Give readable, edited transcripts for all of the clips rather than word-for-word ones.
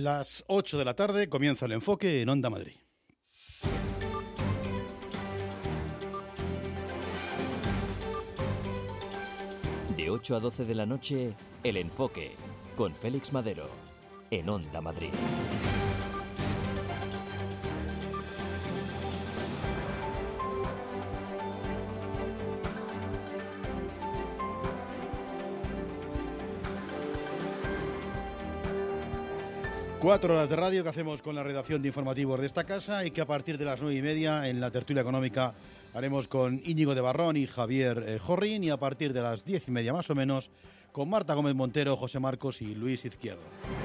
Las 8 de la tarde comienza el enfoque en Onda Madrid. De 8 a 12 de la noche, el enfoque con Félix Madero en Onda Madrid. Cuatro horas de radio que hacemos con la redacción de informativos de esta casa y que a partir de las 9:30 en la tertulia económica haremos con Íñigo de Barrón y Javier Jorrín, y a partir de las 10:30 más o menos con Marta Gómez Montero, José Marcos y Luis Izquierdo.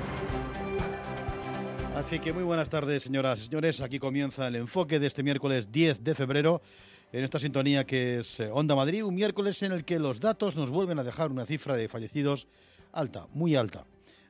Así que muy buenas tardes, señoras y señores. Aquí comienza el enfoque de este miércoles 10 de febrero en esta sintonía que es Onda Madrid, un miércoles en el que los datos nos vuelven a dejar una cifra de fallecidos alta, muy alta.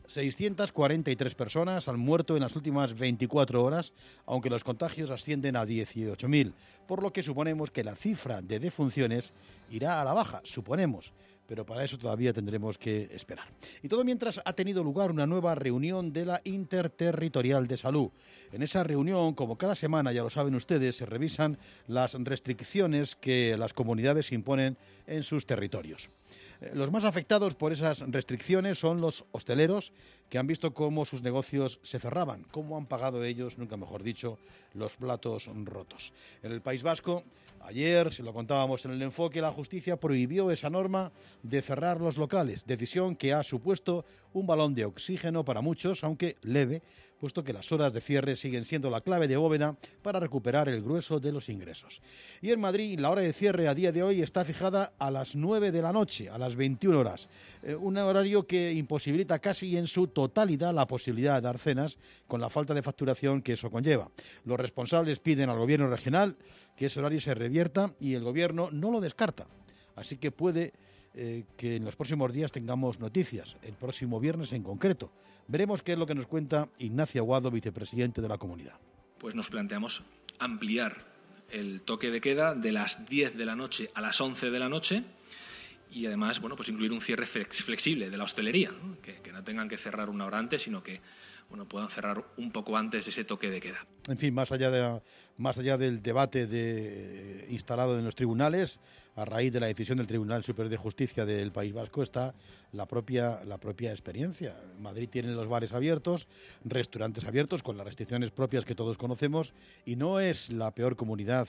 643 personas han muerto en las últimas 24 horas, aunque los contagios ascienden a 18.000, por lo que suponemos que la cifra de defunciones irá a la baja, suponemos, pero para eso todavía tendremos que esperar. Y todo mientras ha tenido lugar una nueva reunión de la Interterritorial de Salud. En esa reunión, como cada semana, ya lo saben ustedes, se revisan las restricciones que las comunidades imponen en sus territorios. Los más afectados por esas restricciones son los hosteleros, que han visto cómo sus negocios se cerraban, cómo han pagado ellos, nunca mejor dicho, los platos rotos. En el País Vasco, ayer, se lo contábamos en el enfoque, la justicia prohibió esa norma de cerrar los locales, decisión que ha supuesto un balón de oxígeno para muchos, aunque leve, puesto que las horas de cierre siguen siendo la clave de bóveda para recuperar el grueso de los ingresos. Y en Madrid, la hora de cierre a día de hoy está fijada a las 9 de la noche, a las 21 horas. Un horario que imposibilita casi en su totalidad la posibilidad de dar cenas, con la falta de facturación que eso conlleva. Los responsables piden al gobierno regional que ese horario se revierta y el gobierno no lo descarta. Así que puede que en los próximos días tengamos noticias, el próximo viernes en concreto. Veremos qué es lo que nos cuenta Ignacio Aguado, vicepresidente de la comunidad. Pues nos planteamos ampliar el toque de queda de las 10 de la noche a las 11 de la noche y además, bueno, pues incluir un cierre flexible de la hostelería, ¿no? Que no tengan que cerrar una hora antes, sino que puedan cerrar un poco antes de ese toque de queda. En fin, más allá del debate instalado en los tribunales, a raíz de la decisión del Tribunal Superior de Justicia del País Vasco, está la propia experiencia. Madrid tiene los bares abiertos, restaurantes abiertos, con las restricciones propias que todos conocemos, y no es la peor comunidad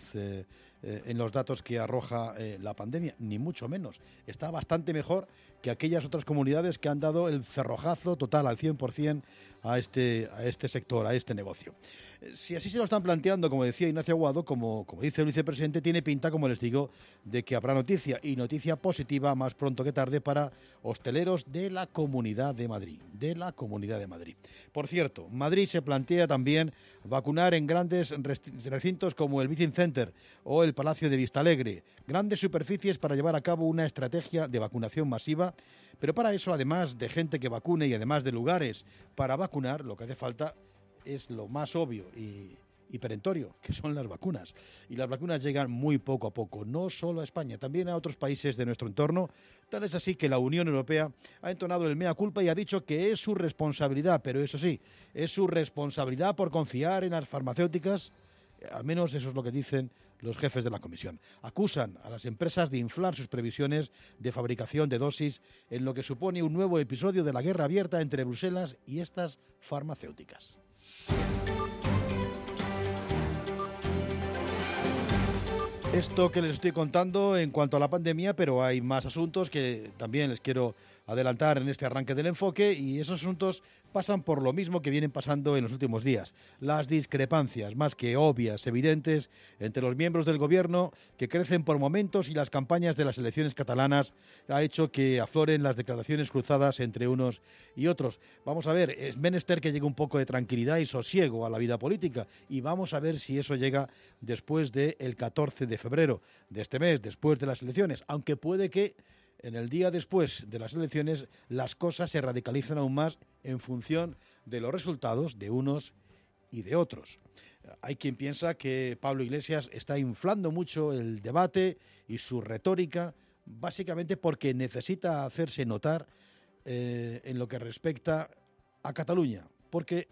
en los datos que arroja la pandemia, ni mucho menos. Está bastante mejor que aquellas otras comunidades que han dado el cerrojazo total al 100% a este sector, a este negocio. Si así se lo están planteando, como decía Ignacio Aguado, como dice el vicepresidente, tiene pinta, como les digo, de que habrá noticia, y noticia positiva más pronto que tarde para hosteleros de la Comunidad de Madrid. Por cierto, Madrid se plantea también vacunar en grandes recintos como el Vicent Center o el Palacio de Vistalegre, grandes superficies para llevar a cabo una estrategia de vacunación masiva, pero para eso, además de gente que vacune y además de lugares para vacunar, lo que hace falta es lo más obvio y perentorio, que son las vacunas. Y las vacunas llegan muy poco a poco, no solo a España, también a otros países de nuestro entorno. Tal es así que la Unión Europea ha entonado el mea culpa y ha dicho que es su responsabilidad, pero eso sí, es su responsabilidad por confiar en las farmacéuticas. Al menos eso es lo que dicen los jefes de la Comisión. Acusan a las empresas de inflar sus previsiones de fabricación de dosis, en lo que supone un nuevo episodio de la guerra abierta entre Bruselas y estas farmacéuticas. Esto que les estoy contando en cuanto a la pandemia, pero hay más asuntos que también les quiero adelantar en este arranque del enfoque, y esos asuntos pasan por lo mismo que vienen pasando en los últimos días. Las discrepancias, más que obvias, evidentes, entre los miembros del gobierno, que crecen por momentos, y las campañas de las elecciones catalanas ha hecho que afloren las declaraciones cruzadas entre unos y otros. Vamos a ver, es menester que llegue un poco de tranquilidad y sosiego a la vida política, y vamos a ver si eso llega después del 14 de febrero de este mes, después de las elecciones, aunque puede que en el día después de las elecciones las cosas se radicalicen aún más en función de los resultados de unos y de otros. Hay quien piensa que Pablo Iglesias está inflando mucho el debate y su retórica, básicamente porque necesita hacerse notar en lo que respecta a Cataluña, porque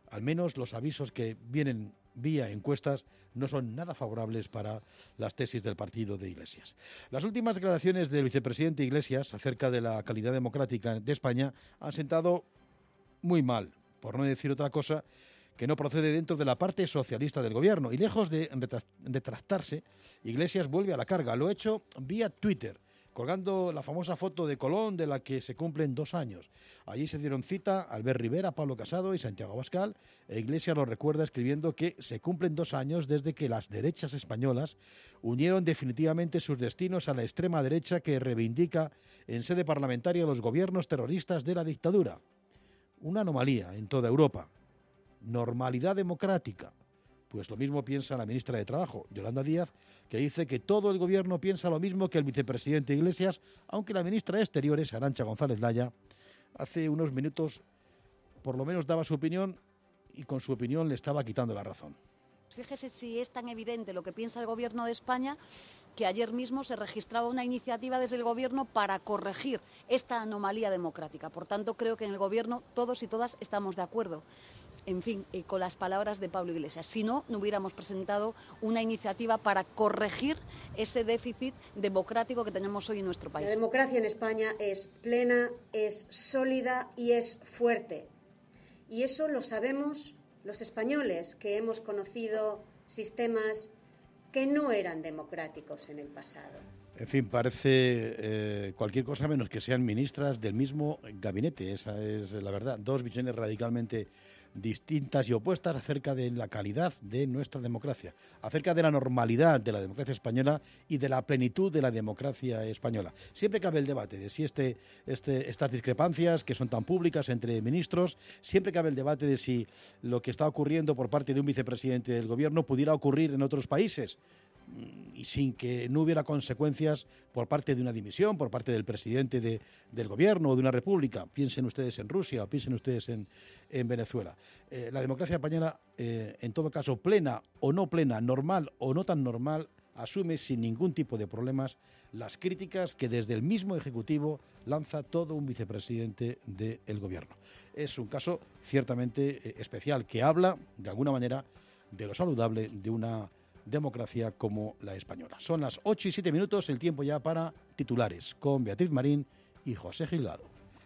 al menos los avisos que vienen vía encuestas no son nada favorables para las tesis del partido de Iglesias. Las últimas declaraciones del vicepresidente Iglesias acerca de la calidad democrática de España han sentado muy mal, por no decir otra cosa, que no procede dentro de la parte socialista del gobierno. Y lejos de retractarse, Iglesias vuelve a la carga. Lo ha hecho vía Twitter, colgando la famosa foto de Colón, de la que se cumplen 2 años. Allí se dieron cita Albert Rivera, Pablo Casado y Santiago Abascal, e Iglesias lo recuerda escribiendo que se cumplen 2 años desde que las derechas españolas unieron definitivamente sus destinos a la extrema derecha que reivindica en sede parlamentaria los gobiernos terroristas de la dictadura. Una anomalía en toda Europa. Normalidad democrática. Pues lo mismo piensa la ministra de Trabajo, Yolanda Díaz, que dice que todo el gobierno piensa lo mismo que el vicepresidente Iglesias, aunque la ministra de Exteriores, Arantxa González Laya, hace unos minutos por lo menos daba su opinión y con su opinión le estaba quitando la razón. Fíjese si es tan evidente lo que piensa el Gobierno de España que ayer mismo se registraba una iniciativa desde el Gobierno para corregir esta anomalía democrática. Por tanto, creo que en el Gobierno todos y todas estamos de acuerdo. En fin, con las palabras de Pablo Iglesias. Si no, no hubiéramos presentado una iniciativa para corregir ese déficit democrático que tenemos hoy en nuestro país. La democracia en España es plena, es sólida y es fuerte. Y eso lo sabemos los españoles, que hemos conocido sistemas que no eran democráticos en el pasado. En fin, parece cualquier cosa menos que sean ministras del mismo gabinete. Esa es la verdad. 2 visiones radicalmente distintas y opuestas acerca de la calidad de nuestra democracia, acerca de la normalidad de la democracia española y de la plenitud de la democracia española. Siempre cabe el debate de si estas discrepancias que son tan públicas entre ministros, siempre cabe el debate de si lo que está ocurriendo por parte de un vicepresidente del gobierno pudiera ocurrir en otros países y sin que no hubiera consecuencias por parte de una dimisión, por parte del presidente del gobierno o de una república. Piensen ustedes en Rusia o piensen ustedes en Venezuela. La democracia española, en todo caso, plena o no plena, normal o no tan normal, asume sin ningún tipo de problemas las críticas que desde el mismo Ejecutivo lanza todo un vicepresidente del gobierno. Es un caso ciertamente especial que habla, de alguna manera, de lo saludable de una democracia como la española. Son las 8:07, el tiempo ya para titulares con Beatriz Marín y José Gilgado.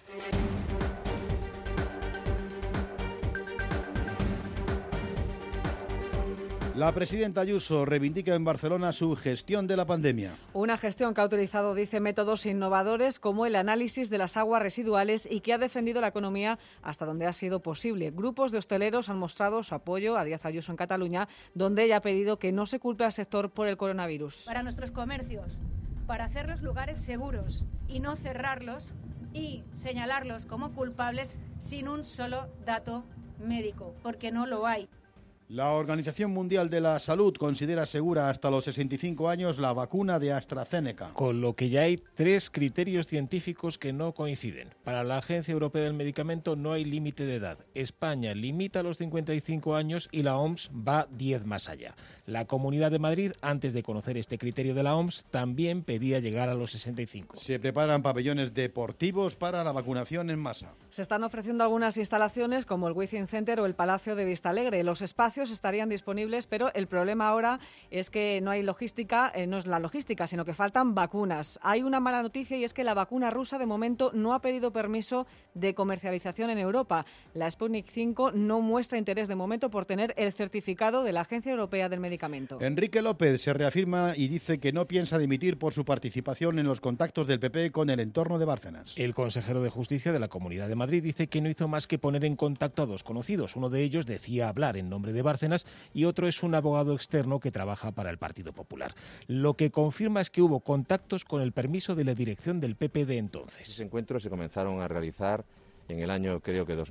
La presidenta Ayuso reivindica en Barcelona su gestión de la pandemia. Una gestión que ha utilizado, dice, métodos innovadores como el análisis de las aguas residuales y que ha defendido la economía hasta donde ha sido posible. Grupos de hosteleros han mostrado su apoyo a Díaz Ayuso en Cataluña, donde ella ha pedido que no se culpe al sector por el coronavirus. Para nuestros comercios, para hacer los lugares seguros y no cerrarlos y señalarlos como culpables sin un solo dato médico, porque no lo hay. La Organización Mundial de la Salud considera segura hasta los 65 años la vacuna de AstraZeneca. Con lo que ya hay 3 criterios científicos que no coinciden. Para la Agencia Europea del Medicamento no hay límite de edad. España limita los 55 años y la OMS va 10 más allá. La Comunidad de Madrid, antes de conocer este criterio de la OMS, también pedía llegar a los 65. Se preparan pabellones deportivos para la vacunación en masa. Se están ofreciendo algunas instalaciones como el Within Center o el Palacio de Vistalegre. Los espacios estarían disponibles, pero el problema ahora es que no hay logística, no es la logística, sino que faltan vacunas. Hay una mala noticia y es que la vacuna rusa de momento no ha pedido permiso de comercialización en Europa. La Sputnik 5 no muestra interés de momento por tener el certificado de la Agencia Europea del Medicamento. Enrique López se reafirma y dice que no piensa dimitir por su participación en los contactos del PP con el entorno de Bárcenas. El consejero de Justicia de la Comunidad de Madrid dice que no hizo más que poner en contacto a 2 conocidos. Uno de ellos decía hablar en nombre de Bárcenas y otro es un abogado externo que trabaja para el Partido Popular. Lo que confirma es que hubo contactos con el permiso de la dirección del PP de entonces. Esos encuentros se comenzaron a realizar en el año, creo que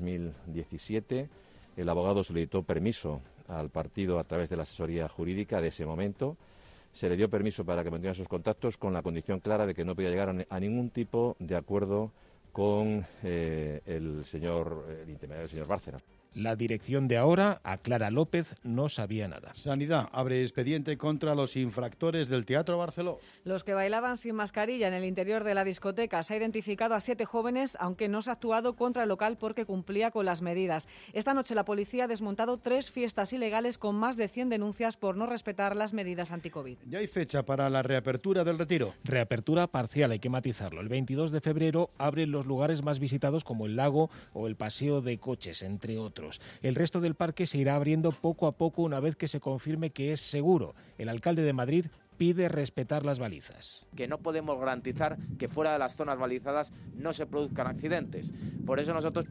2017. El abogado solicitó permiso al partido a través de la asesoría jurídica de ese momento. Se le dio permiso para que mantuviera esos contactos con la condición clara de que no podía llegar a ningún tipo de acuerdo con el intermediario, el señor Bárcenas. La dirección de ahora, a Clara López, no sabía nada. Sanidad abre expediente contra los infractores del Teatro Barceló. Los que bailaban sin mascarilla en el interior de la discoteca. Se ha identificado a 7 jóvenes, aunque no se ha actuado contra el local porque cumplía con las medidas. Esta noche la policía ha desmontado 3 fiestas ilegales con más de 100 denuncias por no respetar las medidas anti-COVID. Ya hay fecha para la reapertura del Retiro. Reapertura parcial, hay que matizarlo. El 22 de febrero abren los lugares más visitados como el lago o el paseo de coches, entre otros. El resto del parque se irá abriendo poco a poco una vez que se confirme que es seguro. El alcalde de Madrid pide respetar las balizas. Que no podemos garantizar que fuera de las zonas balizadas no se produzcan accidentes. Por eso nosotros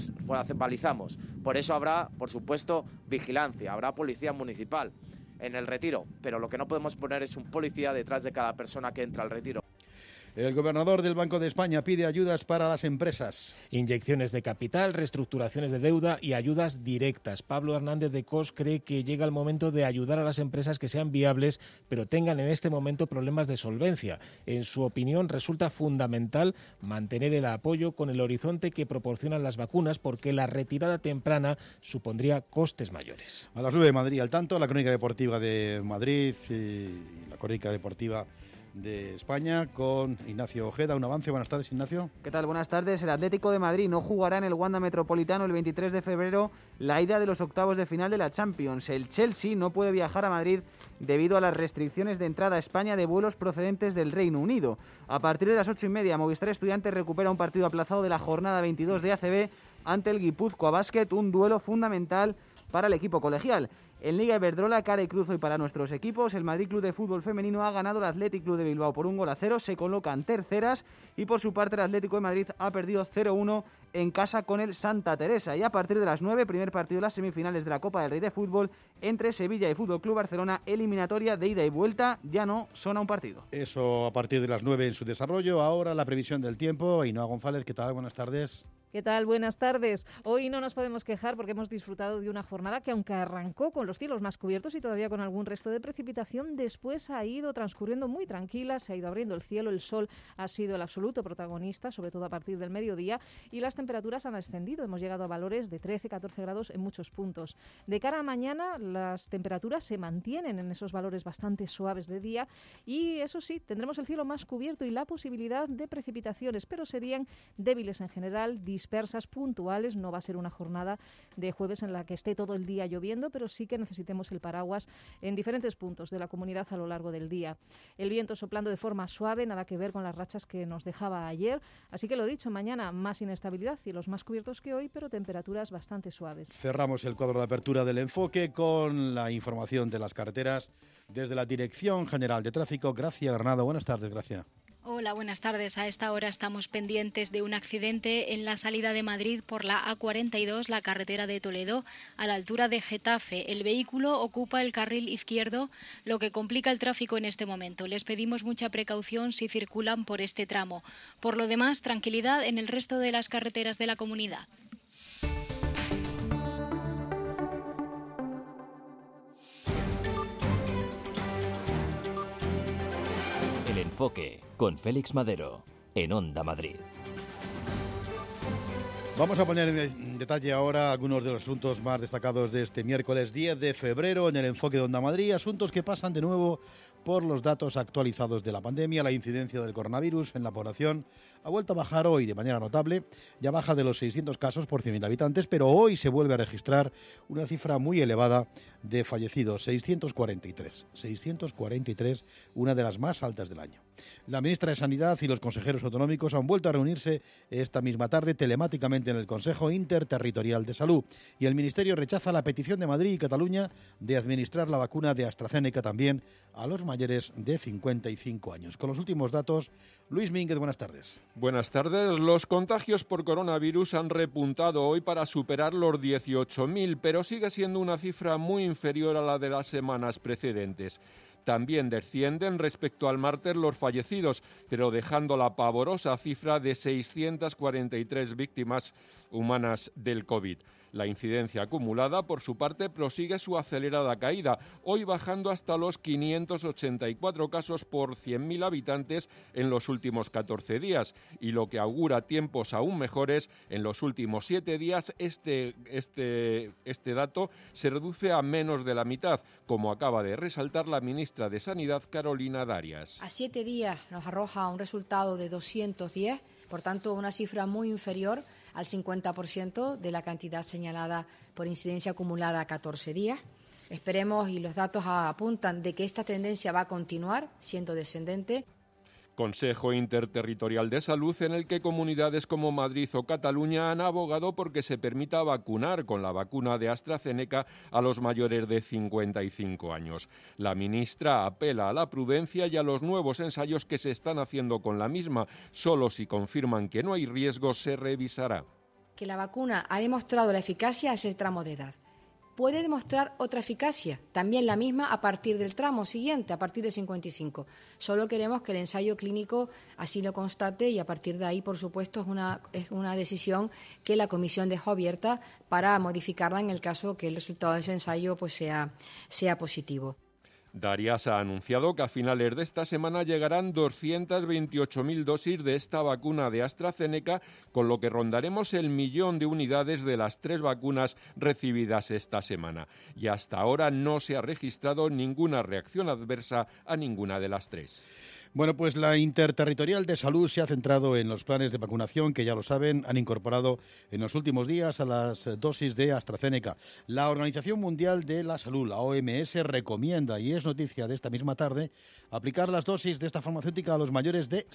balizamos. Por eso habrá, por supuesto, vigilancia, habrá policía municipal en el Retiro. Pero lo que no podemos poner es un policía detrás de cada persona que entra al Retiro. El gobernador del Banco de España pide ayudas para las empresas. Inyecciones de capital, reestructuraciones de deuda y ayudas directas. Pablo Hernández de Cos cree que llega el momento de ayudar a las empresas que sean viables, pero tengan en este momento problemas de solvencia. En su opinión, resulta fundamental mantener el apoyo con el horizonte que proporcionan las vacunas, porque la retirada temprana supondría costes mayores. A las 9 de Madrid, al tanto, la crónica deportiva de Madrid y la crónica deportiva de España con Ignacio Ojeda. Un avance. Buenas tardes, Ignacio. ¿Qué tal? Buenas tardes. El Atlético de Madrid no jugará en el Wanda Metropolitano el 23 de febrero la ida de los octavos de final de la Champions. El Chelsea no puede viajar a Madrid debido a las restricciones de entrada a España de vuelos procedentes del Reino Unido. A partir de las 8:30, Movistar Estudiantes recupera un partido aplazado de la jornada 22 de ACB ante el Guipúzcoa Basket, un duelo fundamental para el equipo colegial. En Liga Iberdrola, cara y cruz hoy para nuestros equipos. El Madrid Club de Fútbol Femenino ha ganado al Athletic Club de Bilbao por 1-0. Se colocan terceras y por su parte el Atlético de Madrid ha perdido 0-1 en casa con el Santa Teresa. Y a partir de las 9, primer partido de las semifinales de la Copa del Rey de Fútbol entre Sevilla y Fútbol Club Barcelona, eliminatoria de ida y vuelta. Ya no son a un partido. Eso a partir de las 9 en su desarrollo. Ahora la previsión del tiempo. Ainhoa González, ¿qué tal? Buenas tardes. ¿Qué tal? Buenas tardes. Hoy no nos podemos quejar porque hemos disfrutado de una jornada que, aunque arrancó con los cielos más cubiertos y todavía con algún resto de precipitación, después ha ido transcurriendo muy tranquila, se ha ido abriendo el cielo, el sol ha sido el absoluto protagonista, sobre todo a partir del mediodía, y las temperaturas han ascendido. Hemos llegado a valores de 13-14 grados en muchos puntos. De cara a mañana, las temperaturas se mantienen en esos valores bastante suaves de día y, eso sí, tendremos el cielo más cubierto y la posibilidad de precipitaciones, pero serían débiles en general, dispersas, puntuales. No va a ser una jornada de jueves en la que esté todo el día lloviendo, pero sí que necesitemos el paraguas en diferentes puntos de la comunidad a lo largo del día. El viento soplando de forma suave, nada que ver con las rachas que nos dejaba ayer. Así que lo dicho, mañana más inestabilidad, cielos más cubiertos que hoy, pero temperaturas bastante suaves. Cerramos el cuadro de apertura del enfoque con la información de las carreteras desde la Dirección General de Tráfico. Gracia Granado. Buenas tardes, Gracia. Hola, buenas tardes. A esta hora estamos pendientes de un accidente en la salida de Madrid por la A42, la carretera de Toledo, a la altura de Getafe. El vehículo ocupa el carril izquierdo, lo que complica el tráfico en este momento. Les pedimos mucha precaución si circulan por este tramo. Por lo demás, tranquilidad en el resto de las carreteras de la comunidad. El Enfoque, con Félix Madero, en Onda Madrid. Vamos a poner en detalle ahora algunos de los asuntos más destacados de este miércoles 10 de febrero en el Enfoque de Onda Madrid. Asuntos que pasan de nuevo por los datos actualizados de la pandemia. La incidencia del coronavirus en la población ha vuelto a bajar hoy de manera notable. Ya baja de los 600 casos por 100.000 habitantes, pero hoy se vuelve a registrar una cifra muy elevada de fallecidos, 643. 643, una de las más altas del año. La ministra de Sanidad y los consejeros autonómicos han vuelto a reunirse esta misma tarde telemáticamente en el Consejo Interterritorial de Salud. Y el Ministerio rechaza la petición de Madrid y Cataluña de administrar la vacuna de AstraZeneca también a los mayores de 55 años. Con los últimos datos, Luis Mínguez, buenas tardes. Buenas tardes. Los contagios por coronavirus han repuntado hoy para superar los 18.000, pero sigue siendo una cifra muy inferior a la de las semanas precedentes. También descienden respecto al martes los fallecidos, pero dejando la pavorosa cifra de 643 víctimas humanas del COVID. La incidencia acumulada, por su parte, prosigue su acelerada caída, hoy bajando hasta los 584 casos por 100.000 habitantes en los últimos 14 días, y lo que augura tiempos aún mejores, en los últimos 7 días este dato se reduce a menos de la mitad, como acaba de resaltar la ministra de Sanidad, Carolina Darias. A 7 días nos arroja un resultado de 210, por tanto una cifra muy inferior al 50% de la cantidad señalada por incidencia acumulada a 14 días. Esperemos, y los datos apuntan, de que esta tendencia va a continuar siendo descendente. Consejo Interterritorial de Salud en el que comunidades como Madrid o Cataluña han abogado porque se permita vacunar con la vacuna de AstraZeneca a los mayores de 55 años. La ministra apela a la prudencia y a los nuevos ensayos que se están haciendo con la misma. Solo si confirman que no hay riesgo se revisará. Que la vacuna ha demostrado la eficacia a ese tramo de edad. Puede demostrar otra eficacia, también la misma a partir del tramo siguiente, a partir de 55. Solo queremos que el ensayo clínico así lo constate y a partir de ahí, por supuesto, es una decisión que la comisión dejó abierta para modificarla en el caso que el resultado de ese ensayo pues sea positivo. Darias ha anunciado que a finales de esta semana llegarán 228.000 dosis de esta vacuna de AstraZeneca, con lo que rondaremos el 1.000.000 de unidades de las 3 vacunas recibidas esta semana. Y hasta ahora no se ha registrado ninguna reacción adversa a ninguna de las 3. Bueno, pues la Interterritorial de Salud se ha centrado en los planes de vacunación que, ya lo saben, han incorporado en los últimos días a las dosis de AstraZeneca. La Organización Mundial de la Salud, la OMS, recomienda, y es noticia de esta misma tarde, aplicar las dosis de esta farmacéutica a los mayores de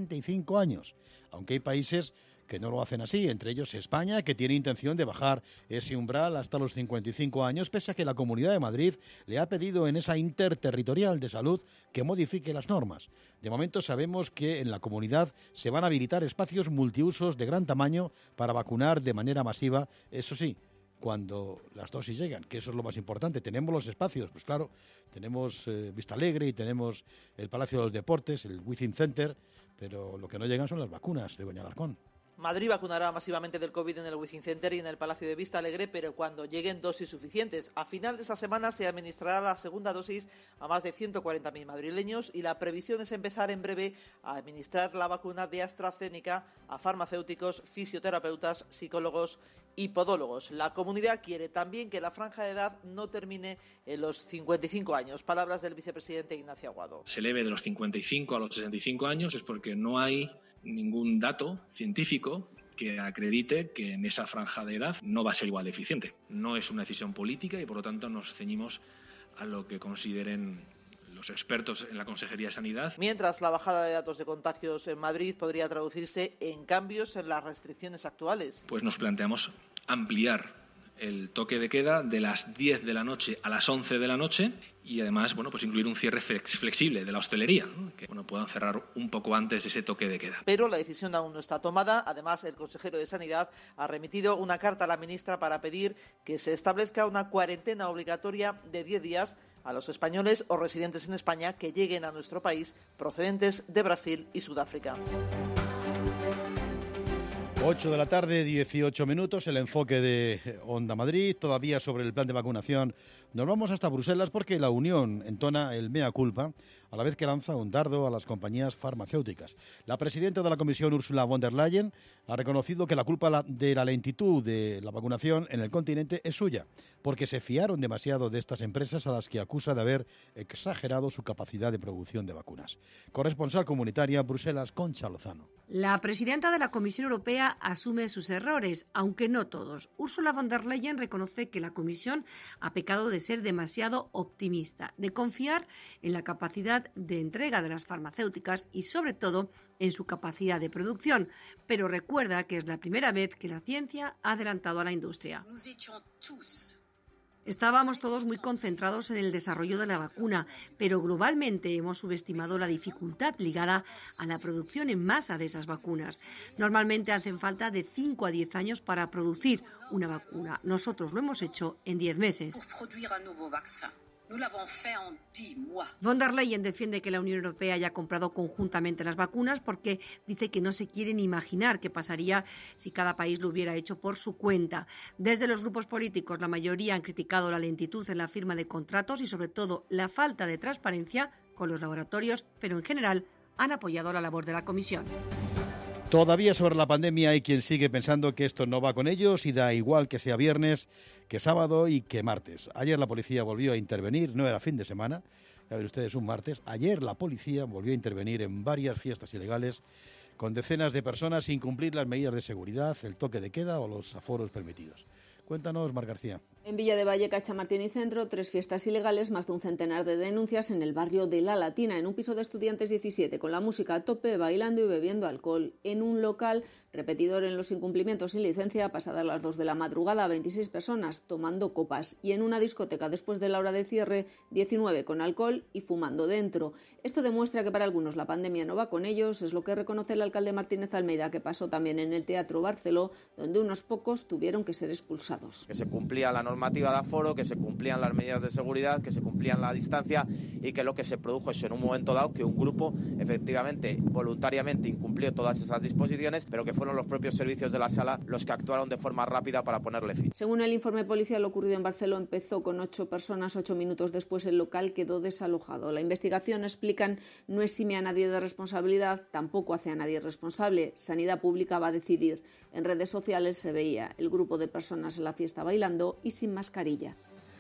65 años, aunque hay países que no lo hacen así, entre ellos España, que tiene intención de bajar ese umbral hasta los 55 años, pese a que la Comunidad de Madrid le ha pedido en esa Interterritorial de Salud que modifique las normas. De momento sabemos que en la comunidad se van a habilitar espacios multiusos de gran tamaño para vacunar de manera masiva, eso sí, cuando las dosis llegan, que eso es lo más importante. Tenemos los espacios, pues claro, tenemos Vista Alegre y tenemos el Palacio de los Deportes, el Within Center, pero lo que no llegan son las vacunas, Begoña Alarcón. Madrid vacunará masivamente del COVID en el Within Center y en el Palacio de Vista Alegre, pero cuando lleguen dosis suficientes. A final de esta semana se administrará la segunda dosis a más de 140.000 madrileños y la previsión es empezar en breve a administrar la vacuna de AstraZeneca a farmacéuticos, fisioterapeutas, psicólogos y podólogos. La comunidad quiere también que la franja de edad no termine en los 55 años. Palabras del vicepresidente Ignacio Aguado. Se eleve de los 55 a los 65 años es porque no hay ningún dato científico que acredite que en esa franja de edad no va a ser igual de eficiente. No es una decisión política y por lo tanto nos ceñimos a lo que consideren los expertos en la Consejería de Sanidad. Mientras, la bajada de datos de contagios en Madrid podría traducirse en cambios en las restricciones actuales. Pues nos planteamos ampliar el toque de queda de las 10 de la noche a las 11 de la noche y además, pues incluir un cierre flexible de la hostelería, ¿no? Que puedan cerrar un poco antes de ese toque de queda. Pero la decisión aún no está tomada. Además, el consejero de Sanidad ha remitido una carta a la ministra para pedir que se establezca una cuarentena obligatoria de 10 días a los españoles o residentes en España que lleguen a nuestro país procedentes de Brasil y Sudáfrica. 8 de la tarde, 18 minutos, el enfoque de Onda Madrid, todavía sobre el plan de vacunación. Nos vamos hasta Bruselas porque la Unión entona el mea culpa, a la vez que lanza un dardo a las compañías farmacéuticas. La presidenta de la Comisión, Ursula von der Leyen, ha reconocido que la culpa de la lentitud de la vacunación en el continente es suya, porque se fiaron demasiado de estas empresas a las que acusa de haber exagerado su capacidad de producción de vacunas. Corresponsal comunitaria, Bruselas, Concha Lozano. La presidenta de la Comisión Europea asume sus errores, aunque no todos. Ursula von der Leyen reconoce que la Comisión ha pecado de ser demasiado optimista, de confiar en la capacidad de entrega de las farmacéuticas y, sobre todo, en su capacidad de producción, pero recuerda que es la primera vez que la ciencia ha adelantado a la industria. Estábamos todos muy concentrados en el desarrollo de la vacuna, pero globalmente hemos subestimado la dificultad ligada a la producción en masa de esas vacunas. Normalmente hacen falta de 5 a 10 años para producir una vacuna. Nosotros lo hemos hecho en 10 meses. Von der Leyen defiende que la Unión Europea haya comprado conjuntamente las vacunas porque dice que no se quiere ni imaginar qué pasaría si cada país lo hubiera hecho por su cuenta. Desde los grupos políticos, la mayoría han criticado la lentitud en la firma de contratos y, sobre todo, la falta de transparencia con los laboratorios, pero en general han apoyado la labor de la Comisión. Todavía sobre la pandemia hay quien sigue pensando que esto no va con ellos y da igual que sea viernes, que sábado y que martes. Ayer la policía volvió a intervenir, no era fin de semana, ya ven ustedes, un martes. Ayer la policía volvió a intervenir en varias fiestas ilegales con decenas de personas sin cumplir las medidas de seguridad, el toque de queda o los aforos permitidos. Cuéntanos, Mar García. En Villa de Vallecas, Chamartín y Centro, 3 fiestas ilegales, más de un centenar de denuncias en el barrio de La Latina, en un piso de estudiantes 17, con la música a tope, bailando y bebiendo alcohol. En un local, repetidor en los incumplimientos sin licencia, pasadas las 2 de la madrugada, 26 personas tomando copas. Y en una discoteca, después de la hora de cierre, 19 con alcohol y fumando dentro. Esto demuestra que para algunos la pandemia no va con ellos, es lo que reconoce el alcalde Martínez Almeida, que pasó también en el Teatro Barceló, donde unos pocos tuvieron que ser expulsados. Que se cumplía la normativa de aforo, que se cumplían las medidas de seguridad, que se cumplían la distancia y que lo que se produjo es en un momento dado que un grupo efectivamente voluntariamente incumplió todas esas disposiciones, pero que fueron los propios servicios de la sala los que actuaron de forma rápida para ponerle fin. Según el informe policial, lo ocurrido en Barceló empezó con 8 personas, 8 minutos después el local quedó desalojado. La investigación, explican, no exime a nadie de responsabilidad, tampoco hace a nadie responsable. Sanidad Pública va a decidir. En redes sociales se veía el grupo de personas en la fiesta bailando y sin mascarilla.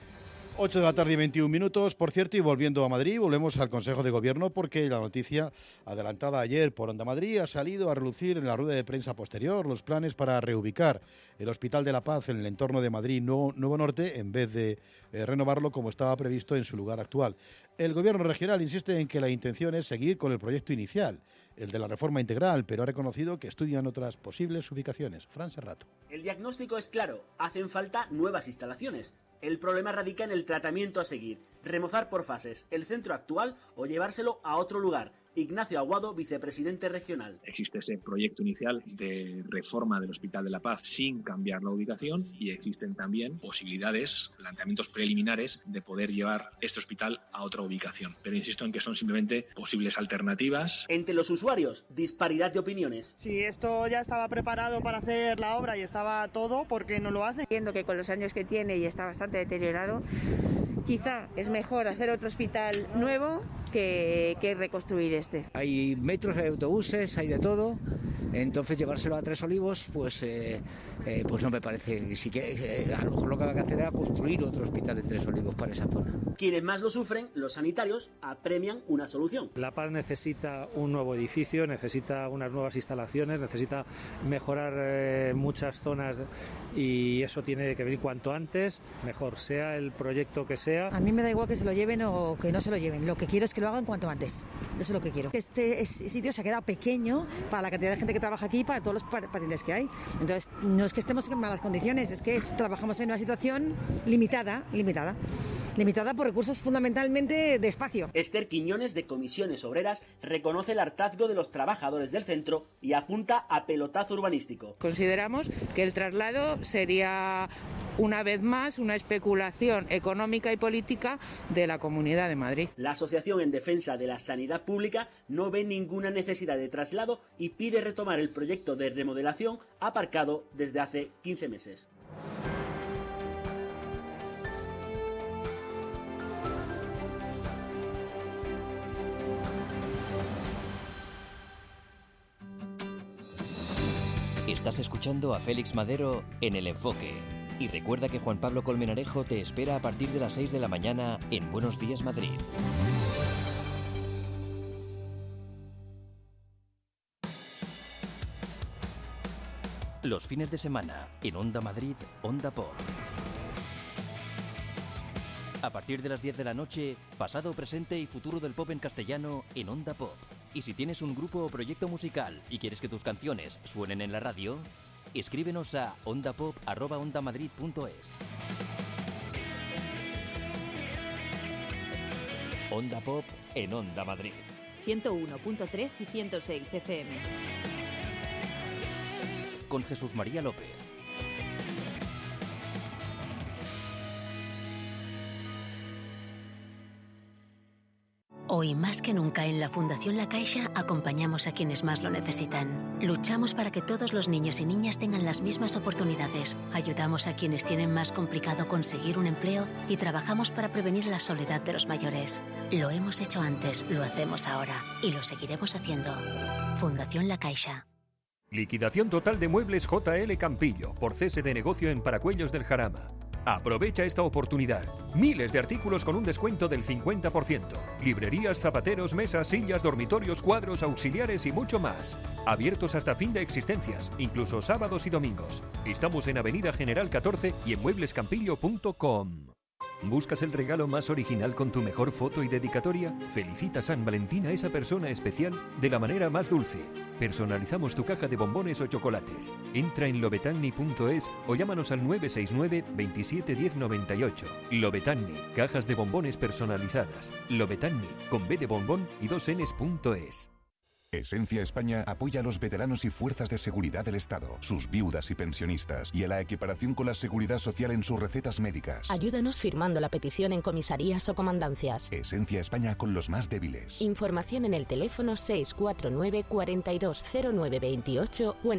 8 de la tarde y 21 minutos. Por cierto, y volviendo a Madrid, volvemos al Consejo de Gobierno porque la noticia adelantada ayer por Onda Madrid ha salido a relucir en la rueda de prensa posterior. Los planes para reubicar el Hospital de la Paz en el entorno de Madrid Nuevo Norte en vez de renovarlo como estaba previsto en su lugar actual. El Gobierno regional insiste en que la intención es seguir con el proyecto inicial, el de la reforma integral, pero ha reconocido que estudian otras posibles ubicaciones. Fran Serrato. El diagnóstico es claro, hacen falta nuevas instalaciones. El problema radica en el tratamiento a seguir, remozar por fases el centro actual o llevárselo a otro lugar. Ignacio Aguado, vicepresidente regional. Existe ese proyecto inicial de reforma del Hospital de la Paz sin cambiar la ubicación y existen también posibilidades, planteamientos preliminares de poder llevar este hospital a otra ubicación. Pero insisto en que son simplemente posibles alternativas. Entre los usuarios, disparidad de opiniones. Si esto ya estaba preparado para hacer la obra y estaba todo, ¿por qué no lo hacen? Viendo que con los años que tiene y está bastante deteriorado, quizá es mejor hacer otro hospital nuevo que reconstruir este. Hay metros, hay autobuses, hay de todo, entonces llevárselo a Tres Olivos pues no me parece. Sí que a lo mejor lo que hay que hacer era construir otro hospital en Tres Olivos para esa zona. Quienes más lo sufren, los sanitarios, apremian una solución. La Paz necesita un nuevo edificio, necesita unas nuevas instalaciones, necesita mejorar muchas zonas y eso tiene que venir cuanto antes, mejor, sea el proyecto que sea. A mí me da igual que se lo lleven o que no se lo lleven, lo que quiero es que lo hagan cuanto antes, eso es lo que quiero. Este sitio se ha quedado pequeño para la cantidad de gente que trabaja aquí y para todos los pacientes que hay, entonces no es que estemos en malas condiciones, es que trabajamos en una situación limitada por recursos fundamentalmente de espacio. Esther Quiñones, de Comisiones Obreras, reconoce el hartazgo de los trabajadores del centro y apunta a pelotazo urbanístico. Consideramos que el traslado sería una vez más una especulación económica y política de la Comunidad de Madrid. La Asociación en Defensa de la Sanidad Pública no ve ninguna necesidad de traslado y pide retomar el proyecto de remodelación aparcado desde hace 15 meses. Estás escuchando a Félix Madero en El Enfoque. Y recuerda que Juan Pablo Colmenarejo te espera a partir de las 6 de la mañana en Buenos Días Madrid. Los fines de semana en Onda Madrid, Onda Pop. A partir de las 10 de la noche, pasado, presente y futuro del pop en castellano en Onda Pop. Y si tienes un grupo o proyecto musical y quieres que tus canciones suenen en la radio, escríbenos a ondapop@ondamadrid.es. Onda Pop en Onda Madrid. 101.3 y 106 FM. Con Jesús María López. Hoy más que nunca en la Fundación La Caixa acompañamos a quienes más lo necesitan. Luchamos para que todos los niños y niñas tengan las mismas oportunidades. Ayudamos a quienes tienen más complicado conseguir un empleo y trabajamos para prevenir la soledad de los mayores. Lo hemos hecho antes, lo hacemos ahora y lo seguiremos haciendo. Fundación La Caixa. Liquidación total de muebles JL Campillo por cese de negocio en Paracuellos del Jarama. Aprovecha esta oportunidad. Miles de artículos con un descuento del 50%. Librerías, zapateros, mesas, sillas, dormitorios, cuadros, auxiliares y mucho más. Abiertos hasta fin de existencias, incluso sábados y domingos. Estamos en Avenida General 14 y en mueblescampillo.com. ¿Buscas el regalo más original con tu mejor foto y dedicatoria? Felicita San Valentín a esa persona especial de la manera más dulce. Personalizamos tu caja de bombones o chocolates. Entra en lobetanni.es o llámanos al 969 27 10 98. Lobetanni, cajas de bombones personalizadas. Lobetanni, con B de bombón y 2 Ns.es. Esencia España apoya a los veteranos y fuerzas de seguridad del Estado, sus viudas y pensionistas, y a la equiparación con la seguridad social en sus recetas médicas. Ayúdanos firmando la petición en comisarías o comandancias. Esencia España con los más débiles. Información en el teléfono 649 420928 o en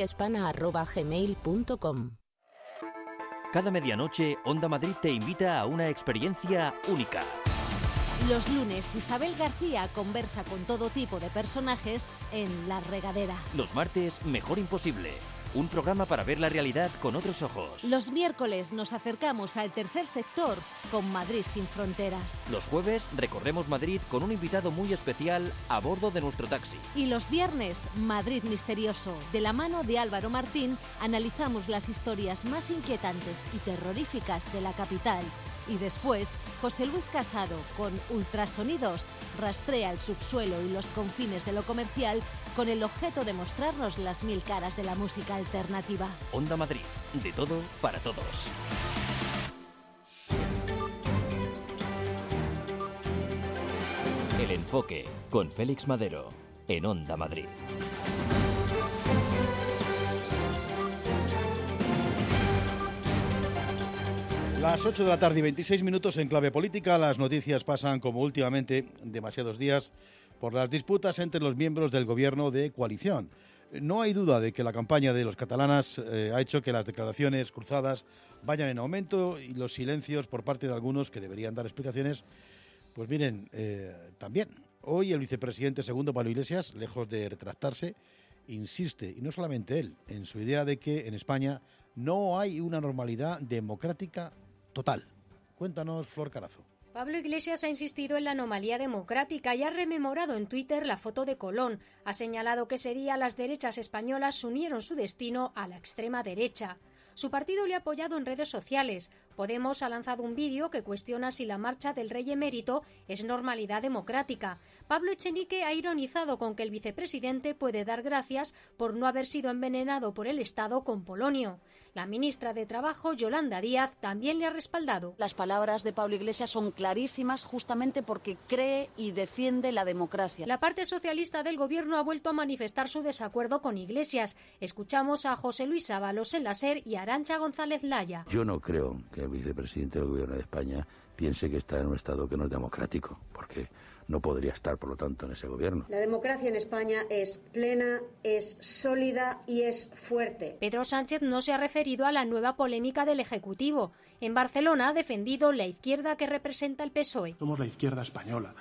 esenciahispana@gmail.com. Cada medianoche, Onda Madrid te invita a una experiencia única. Los lunes, Isabel García conversa con todo tipo de personajes en La Regadera. Los martes, Mejor Imposible. Un programa para ver la realidad con otros ojos. Los miércoles nos acercamos al tercer sector con Madrid sin fronteras. Los jueves recorremos Madrid con un invitado muy especial a bordo de nuestro taxi. Y los viernes, Madrid Misterioso. De la mano de Álvaro Martín, analizamos las historias más inquietantes y terroríficas de la capital. Y después, José Luis Casado, con Ultrasonidos, rastrea el subsuelo y los confines de lo comercial con el objeto de mostrarnos las mil caras de la música alternativa. Onda Madrid, de todo para todos. El Enfoque, con Félix Madero, en Onda Madrid. Las 8 de la tarde y 26 minutos en clave política. Las noticias pasan, como últimamente, demasiados días, por las disputas entre los miembros del gobierno de coalición. No hay duda de que la campaña de los catalanas ha hecho que las declaraciones cruzadas vayan en aumento y los silencios por parte de algunos que deberían dar explicaciones, pues vienen también. Hoy el vicepresidente segundo, Pablo Iglesias, lejos de retractarse, insiste, y no solamente él, en su idea de que en España no hay una normalidad democrática total. Cuéntanos, Flor Carazo. Pablo Iglesias ha insistido en la anomalía democrática y ha rememorado en Twitter la foto de Colón. Ha señalado que ese día las derechas españolas unieron su destino a la extrema derecha. Su partido le ha apoyado en redes sociales. Podemos ha lanzado un vídeo que cuestiona si la marcha del rey emérito es normalidad democrática. Pablo Echenique ha ironizado con que el vicepresidente puede dar gracias por no haber sido envenenado por el Estado con polonio. La ministra de Trabajo, Yolanda Díaz, también le ha respaldado. Las palabras de Pablo Iglesias son clarísimas justamente porque cree y defiende la democracia. La parte socialista del Gobierno ha vuelto a manifestar su desacuerdo con Iglesias. Escuchamos a José Luis Ábalos en la SER y a Arantxa González Laya. Yo no creo que el vicepresidente del Gobierno de España piense que está en un Estado que no es democrático, porque no podría estar, por lo tanto, en ese gobierno. La democracia en España es plena, es sólida y es fuerte. Pedro Sánchez no se ha referido a la nueva polémica del Ejecutivo. En Barcelona ha defendido la izquierda que representa el PSOE. Somos la izquierda española,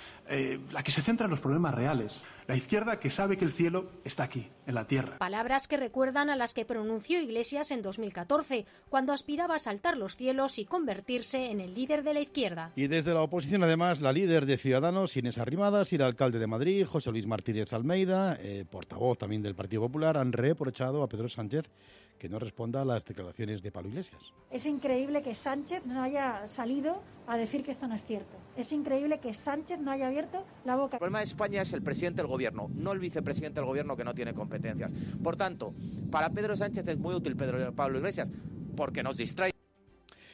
la que se centra en los problemas reales, la izquierda que sabe que el cielo está aquí, en la tierra. Palabras que recuerdan a las que pronunció Iglesias en 2014, cuando aspiraba a saltar los cielos y convertirse en el líder de la izquierda. Y desde la oposición, además, la líder de Ciudadanos, Inés Arrimadas, y el alcalde de Madrid, José Luis Martínez Almeida, portavoz también del Partido Popular, han reprochado a Pedro Sánchez que no responda a las declaraciones de Pablo Iglesias. Es increíble que Sánchez no haya salido a decir que esto no es cierto. Es increíble que Sánchez no haya abierto la boca. El problema de España es el presidente del gobierno, no el vicepresidente del gobierno, que no tiene competencias. Por tanto, para Pedro Sánchez es muy útil Pablo Iglesias, porque nos distrae.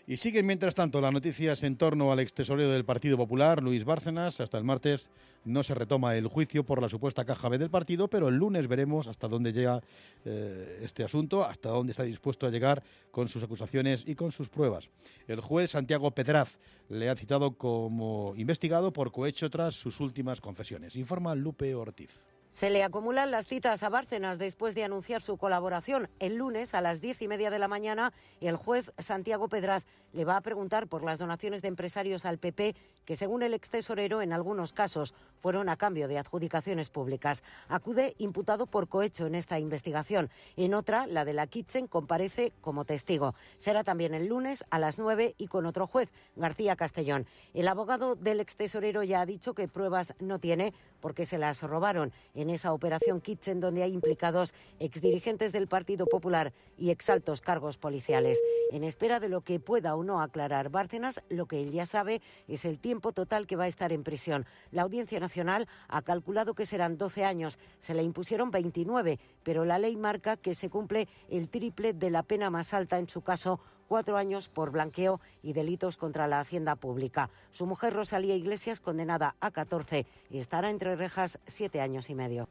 Y siguen, mientras tanto, las noticias en torno al extesorero del Partido Popular, Luis Bárcenas. Hasta el martes no se retoma el juicio por la supuesta caja B del partido, pero el lunes veremos hasta dónde llega este asunto, hasta dónde está dispuesto a llegar con sus acusaciones y con sus pruebas. El juez Santiago Pedraz le ha citado como investigado por cohecho tras sus últimas confesiones. Informa Lupe Ortiz. Se le acumulan las citas a Bárcenas después de anunciar su colaboración. El lunes a las 10:30 de la mañana, el juez Santiago Pedraz le va a preguntar por las donaciones de empresarios al PP, que según el extesorero, en algunos casos fueron a cambio de adjudicaciones públicas. Acude imputado por cohecho en esta investigación. En otra, la de la Kitchen, comparece como testigo. Será también el lunes a las 9 y con otro juez, García Castellón. El abogado del extesorero ya ha dicho que pruebas no tiene porque se las robaron en esa operación Kitchen, donde hay implicados exdirigentes del Partido Popular y exaltos cargos policiales. En espera de lo que pueda o no aclarar Bárcenas, lo que él ya sabe es el tiempo total que va a estar en prisión. La Audiencia Nacional ha calculado que serán 12 años, se le impusieron 29, pero la ley marca que se cumple el triple de la pena más alta, en su caso 4 años por blanqueo y delitos contra la hacienda pública. Su mujer Rosalía Iglesias, condenada a 14, estará entre rejas 7 años y medio.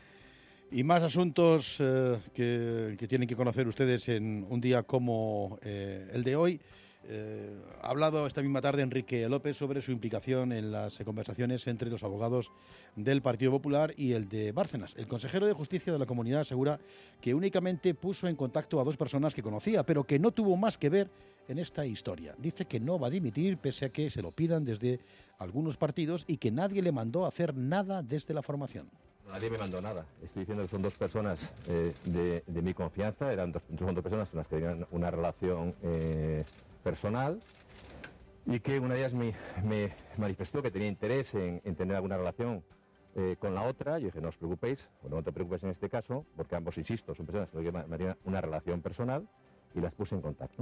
Y más asuntos que tienen que conocer ustedes en un día como el de hoy. Ha hablado esta misma tarde Enrique López sobre su implicación en las conversaciones entre los abogados del Partido Popular y el de Bárcenas. El consejero de Justicia de la Comunidad asegura que únicamente puso en contacto a 2 personas que conocía, pero que no tuvo más que ver en esta historia. Dice que no va a dimitir pese a que se lo pidan desde algunos partidos y que nadie le mandó a hacer nada desde la formación. Nadie me mandó nada. Estoy diciendo que son 2 personas de mi confianza. Son 2 personas con las que tenían una relación personal y que una de ellas me manifestó que tenía interés en tener alguna relación con la otra. Yo dije, no os preocupéis, o no te preocupes en este caso, porque ambos, insisto, son personas que mantienen una relación personal, y las puse en contacto.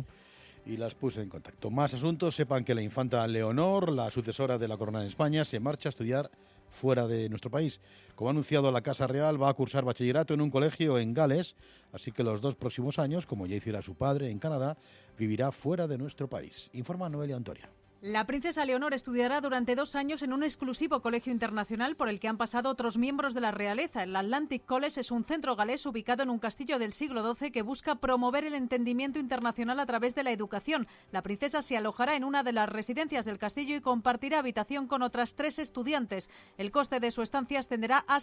Más asuntos. Sepan que la infanta Leonor, la sucesora de la corona en España, se marcha a estudiar fuera de nuestro país. Como ha anunciado la Casa Real, va a cursar bachillerato en un colegio en Gales, así que los 2 próximos años, como ya hiciera su padre en Canadá, vivirá fuera de nuestro país. Informa Noelia Antoria. La princesa Leonor estudiará durante 2 años en un exclusivo colegio internacional por el que han pasado otros miembros de la realeza. El Atlantic College es un centro galés ubicado en un castillo del siglo XII que busca promover el entendimiento internacional a través de la educación. La princesa se alojará en una de las residencias del castillo y compartirá habitación con otras 3 estudiantes. El coste de su estancia ascenderá a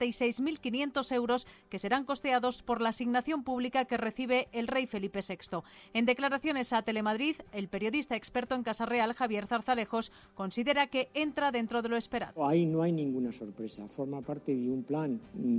76.500 euros, que serán costeados por la asignación pública que recibe el rey Felipe VI. En declaraciones a Telemadrid, el periodista experto en Casa Real, Javier Zarzalejos, considera que entra dentro de lo esperado. Ahí no hay ninguna sorpresa. Forma parte de un plan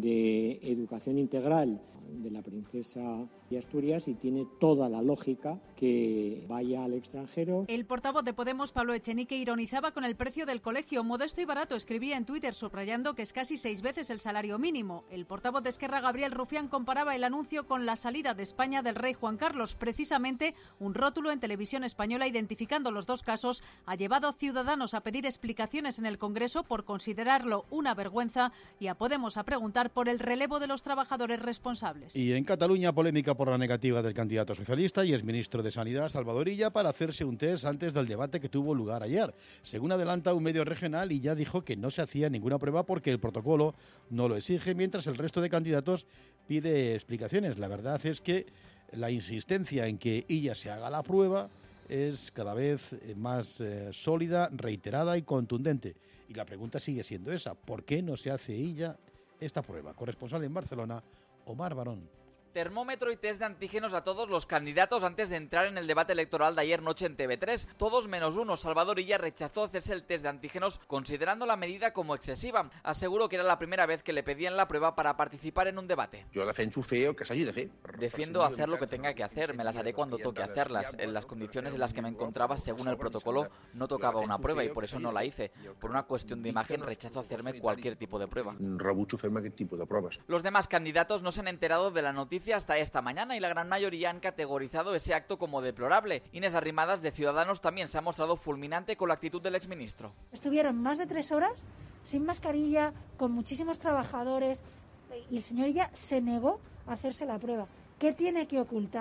de educación integral de la princesa de Asturias y tiene toda la lógica que vaya al extranjero. El portavoz de Podemos, Pablo Echenique, ironizaba con el precio del colegio. Modesto y barato, escribía en Twitter, subrayando que es casi 6 veces el salario mínimo. El portavoz de Esquerra, Gabriel Rufián, comparaba el anuncio con la salida de España del rey Juan Carlos. Precisamente, un rótulo en Televisión Española identificando los 2 casos ha llevado a Ciudadanos a pedir explicaciones en el Congreso por considerarlo una vergüenza y a Podemos a preguntar por el relevo de los trabajadores responsables. Y en Cataluña, polémica por la negativa del candidato socialista y exministro de Sanidad, Salvador Illa, para hacerse un test antes del debate que tuvo lugar ayer. Según adelanta un medio regional, Illa dijo que no se hacía ninguna prueba porque el protocolo no lo exige, mientras el resto de candidatos pide explicaciones. La verdad es que la insistencia en que Illa se haga la prueba es cada vez más sólida, reiterada y contundente. Y la pregunta sigue siendo esa: ¿por qué no se hace Illa esta prueba? Corresponsal en Barcelona, Omar Barón. Termómetro y test de antígenos a todos los candidatos antes de entrar en el debate electoral de ayer noche en TV3. Todos menos uno. Salvador Illa rechazó hacerse el test de antígenos considerando la medida como excesiva. Aseguró que era la primera vez que le pedían la prueba para participar en un debate. Yo defenso feo que s'hagi de fer. Defiendo hacer lo que tenga que hacer. Me las haré cuando toque hacerlas. En las condiciones en las que me encontraba, según el protocolo, no tocaba una prueba y por eso no la hice. Por una cuestión de imagen rechazo hacerme cualquier tipo de prueba. Rebutjo fer-me aquest tipus de proves. Los demás candidatos no se han enterado de la noticia hasta esta mañana y la gran mayoría han categorizado ese acto como deplorable. Inés Arrimadas, de Ciudadanos, también se ha mostrado fulminante con la actitud del exministro. Estuvieron más de 3 horas sin mascarilla, con muchísimos trabajadores, y el señor Illa se negó a hacerse la prueba. ¿Qué tiene que ocultar?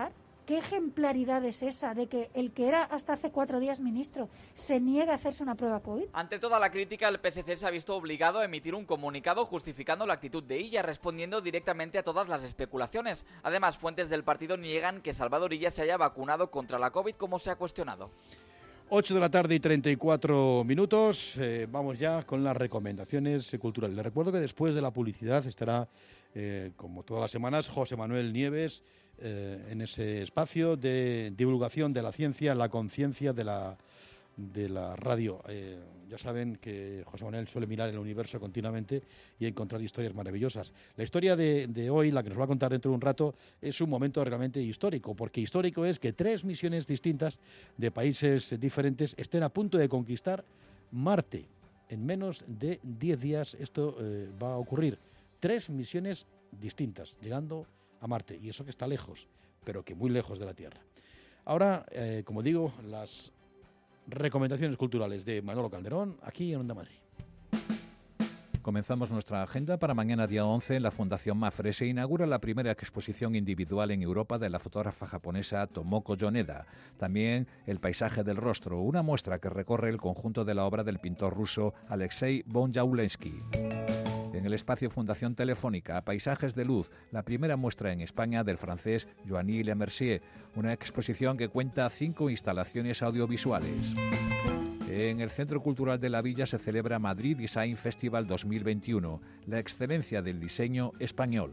¿Qué ejemplaridad es esa de que el que era hasta hace 4 días ministro se niega a hacerse una prueba COVID? Ante toda la crítica, el PSC se ha visto obligado a emitir un comunicado justificando la actitud de Illa, respondiendo directamente a todas las especulaciones. Además, fuentes del partido niegan que Salvador Illa se haya vacunado contra la COVID, como se ha cuestionado. 8 de la tarde y 34 minutos. Vamos ya con las recomendaciones culturales. Les recuerdo que después de la publicidad estará, como todas las semanas, José Manuel Nieves en ese espacio de divulgación de la ciencia, la conciencia de la radio. Ya saben que José Manuel suele mirar el universo continuamente y encontrar historias maravillosas. La historia de hoy, la que nos va a contar dentro de un rato, es un momento realmente histórico, porque histórico es que 3 misiones distintas de países diferentes estén a punto de conquistar Marte. En menos de 10 días esto va a ocurrir. 3 misiones distintas, llegando a Marte, y eso que está lejos, pero que muy lejos de la Tierra. Ahora, como digo, las recomendaciones culturales de Manolo Calderón, aquí en Onda Madrid. Comenzamos nuestra agenda para mañana día 11. En la Fundación Mafre se inaugura la primera exposición individual en Europa de la fotógrafa japonesa Tomoko Yoneda. También El paisaje del rostro, una muestra que recorre el conjunto de la obra del pintor ruso Alexei Von-Yaulensky. En el espacio Fundación Telefónica, Paisajes de Luz, la primera muestra en España del francés Joanny Lemercier, una exposición que cuenta 5 instalaciones audiovisuales. En el Centro Cultural de la Villa se celebra Madrid Design Festival 2021, la excelencia del diseño español.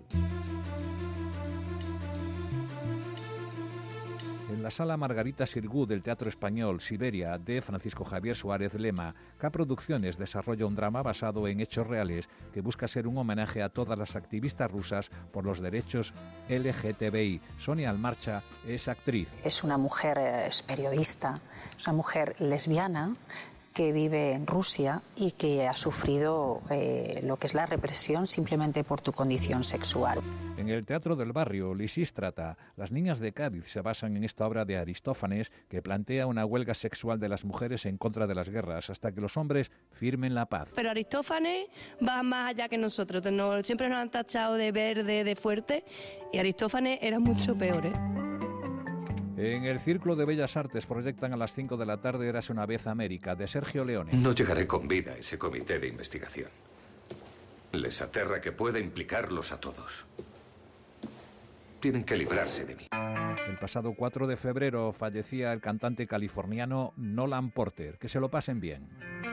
En la Sala Margarita Sirgu del Teatro Español Siberia de Francisco Javier Suárez Lema, K-Producciones desarrolla un drama basado en hechos reales que busca ser un homenaje a todas las activistas rusas por los derechos LGTBI. Sonia Almarcha es actriz. Es una mujer, es periodista, es una mujer lesbiana que vive en Rusia y que ha sufrido lo que es la represión simplemente por tu condición sexual. En el Teatro del Barrio, Lisístrata, Las niñas de Cádiz se basan en esta obra de Aristófanes que plantea una huelga sexual de las mujeres en contra de las guerras hasta que los hombres firmen la paz. Pero Aristófanes va más allá que nosotros. Siempre nos han tachado de verde, de fuerte, y Aristófanes era mucho peor, ¿eh? En el Círculo de Bellas Artes proyectan a las 5 de la tarde Érase una vez América, de Sergio Leone. No llegaré con vida a ese comité de investigación. Les aterra que pueda implicarlos a todos. Tienen que librarse de mí. El pasado 4 de febrero fallecía el cantante californiano Nolan Porter. Que se lo pasen bien.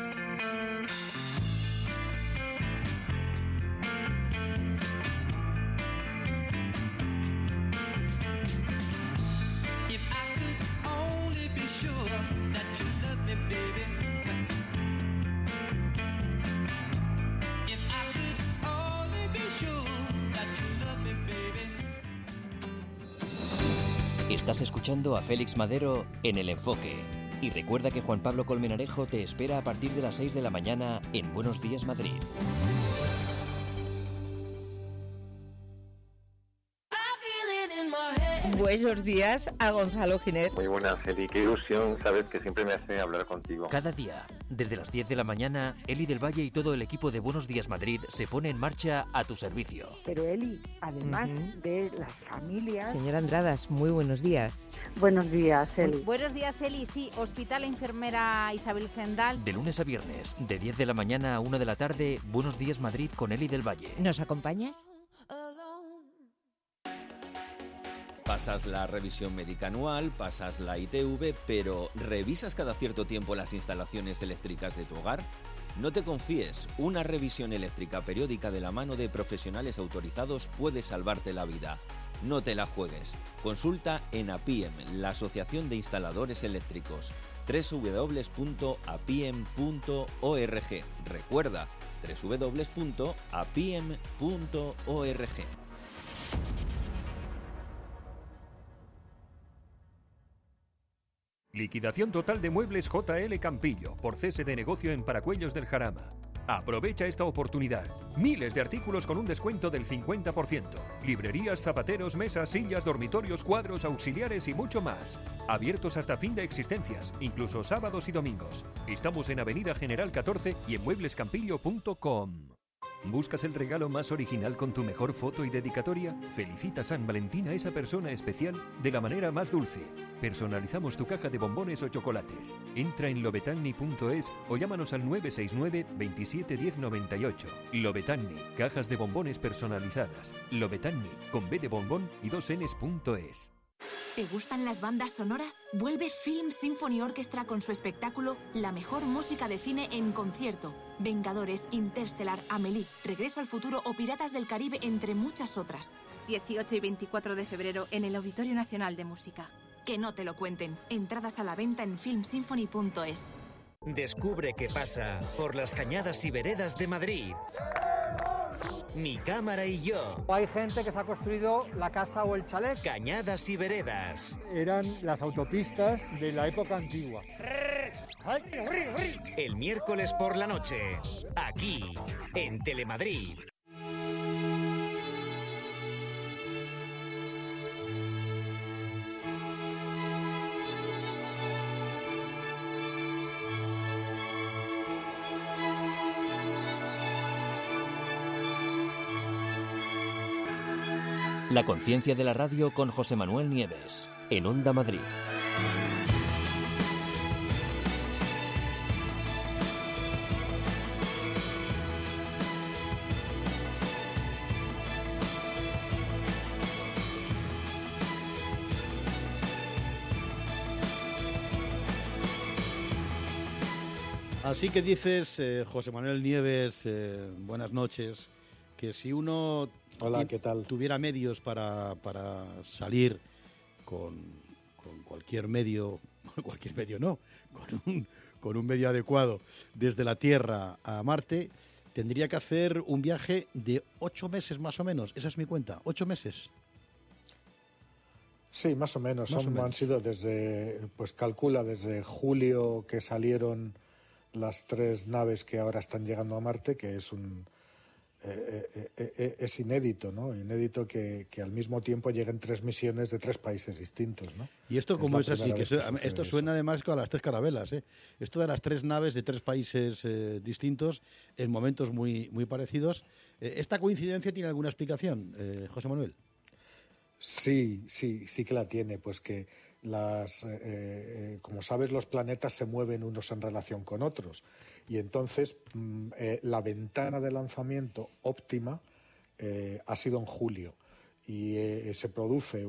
Estás escuchando a Félix Madero en El Enfoque. Y recuerda que Juan Pablo Colmenarejo te espera a partir de las 6 de la mañana en Buenos Días Madrid. Buenos días a Gonzalo Ginés. Muy buenas, Eli. Qué ilusión, sabes que siempre me hace hablar contigo. Cada día, desde las 10 de la mañana, Eli del Valle y todo el equipo de Buenos Días Madrid se pone en marcha a tu servicio. Pero Eli, además de las familias... Señora Andradas, muy buenos días. Buenos días, Eli. Buenos días, Eli. Sí, Hospital Enfermera Isabel Zendal. De lunes a viernes, de 10 de la mañana a 1 de la tarde, Buenos Días Madrid con Eli del Valle. ¿Nos acompañas? Pasas la revisión médica anual, pasas la ITV, pero ¿revisas cada cierto tiempo las instalaciones eléctricas de tu hogar? No te confíes, una revisión eléctrica periódica de la mano de profesionales autorizados puede salvarte la vida. No te la juegues. Consulta en APIEM, la Asociación de Instaladores Eléctricos, www.apiem.org. Recuerda, www.apiem.org. Liquidación total de muebles JL Campillo por cese de negocio en Paracuellos del Jarama. Aprovecha esta oportunidad. Miles de artículos con un descuento del 50%. Librerías, zapateros, mesas, sillas, dormitorios, cuadros, auxiliares y mucho más. Abiertos hasta fin de existencias, incluso sábados y domingos. Estamos en Avenida General 14 y en mueblescampillo.com. ¿Buscas el regalo más original con tu mejor foto y dedicatoria? Felicita San Valentín a esa persona especial de la manera más dulce. Personalizamos tu caja de bombones o chocolates. Entra en lobetanni.es o llámanos al 969 27 10 98. Lobetanni, cajas de bombones personalizadas. Lobetanni, con B de bombón y 2 Ns.es. ¿Te gustan las bandas sonoras? Vuelve Film Symphony Orchestra con su espectáculo La mejor música de cine en concierto. Vengadores, Interstellar, Amélie, Regreso al futuro o Piratas del Caribe, entre muchas otras. 18 y 24 de febrero en el Auditorio Nacional de Música. Que no te lo cuenten. Entradas a la venta en filmsymphony.es. Descubre qué pasa por las cañadas y veredas de Madrid. Mi cámara y yo. Hay gente que se ha construido la casa o el chalet. Cañadas y veredas. Eran las autopistas de la época antigua. El miércoles por la noche, aquí, en Telemadrid. La conciencia de la radio con José Manuel Nieves, en Onda Madrid. Así que dices, José Manuel Nieves, buenas noches, que si uno Hola, ¿qué tal? tuviera medios para salir con cualquier medio no, con un medio adecuado desde la Tierra a Marte, tendría que hacer un viaje de 8 meses más o menos. Esa es mi cuenta, 8 meses. Sí, más o menos. Han sido desde, pues calcula, desde julio que salieron las 3 naves que ahora están llegando a Marte, que es es inédito, ¿no? Inédito que al mismo tiempo lleguen 3 misiones de 3 países distintos, ¿no? Y esto como es así, que esto suena además con las 3 carabelas, ¿eh? Esto de las 3 naves de 3 países distintos en momentos muy, muy parecidos. ¿Esta coincidencia tiene alguna explicación, José Manuel? Sí que la tiene, pues que como sabes, los planetas se mueven unos en relación con otros y entonces la ventana de lanzamiento óptima ha sido en julio y se produce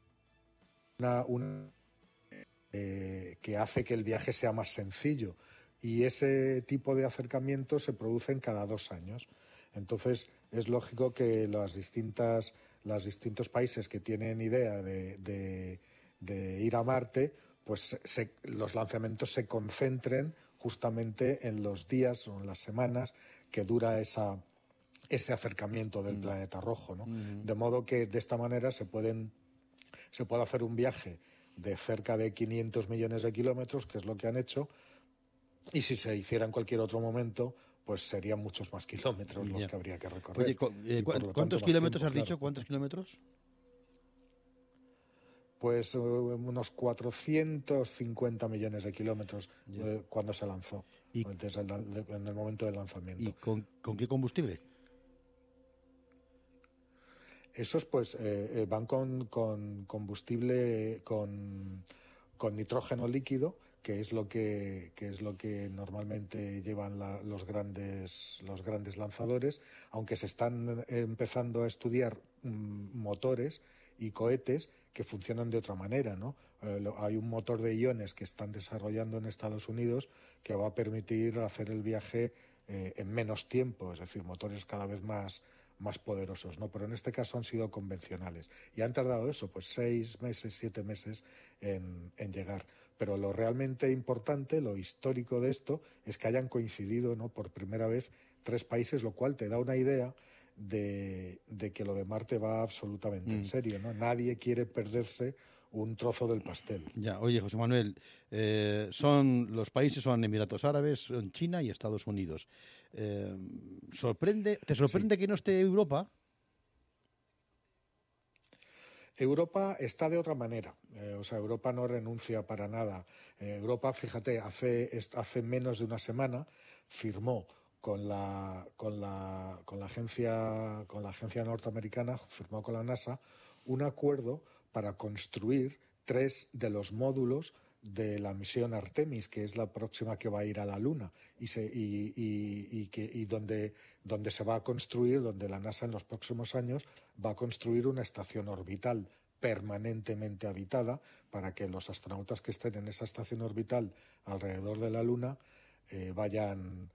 que hace que el viaje sea más sencillo y ese tipo de acercamientos se producen cada 2 años. Entonces es lógico que los distintos países que tienen idea de ir a Marte, pues los lanzamientos se concentren justamente en los días o en las semanas que dura ese acercamiento del planeta rojo, ¿no? De modo que de esta manera se puede hacer un viaje de cerca de 500 millones de kilómetros, que es lo que han hecho, y si se hiciera en cualquier otro momento, pues serían muchos más kilómetros los que habría que recorrer. Oye, ¿cuántos kilómetros has dicho? ¿Cuántos kilómetros? Pues unos 450 millones de kilómetros cuando se lanzó, en el momento del lanzamiento. ¿Y con qué combustible? Esos pues van con combustible con nitrógeno líquido, que es lo que normalmente llevan los grandes lanzadores, aunque se están empezando a estudiar motores y cohetes que funcionan de otra manera, ¿no? Hay un motor de iones que están desarrollando en Estados Unidos que va a permitir hacer el viaje en menos tiempo, es decir, motores cada vez más poderosos, ¿no? Pero en este caso han sido convencionales y han tardado eso, pues 6 meses, 7 meses en llegar. Pero lo realmente importante, lo histórico de esto, es que hayan coincidido, ¿no?, por primera vez 3 países, lo cual te da una idea de que lo de Marte va absolutamente en serio, ¿no? Nadie quiere perderse un trozo del pastel. Ya, oye, José Manuel, los países son Emiratos Árabes, son China y Estados Unidos. ¿Te sorprende que no esté Europa? Europa está de otra manera, Europa no renuncia para nada. Europa, fíjate, hace menos de una semana firmó con la agencia norteamericana, firmó con la NASA un acuerdo para construir 3 de los módulos de la misión Artemis, que es la próxima que va a ir a la Luna, y donde se va a construir, donde la NASA en los próximos años va a construir una estación orbital permanentemente habitada para que los astronautas que estén en esa estación orbital alrededor de la Luna vayan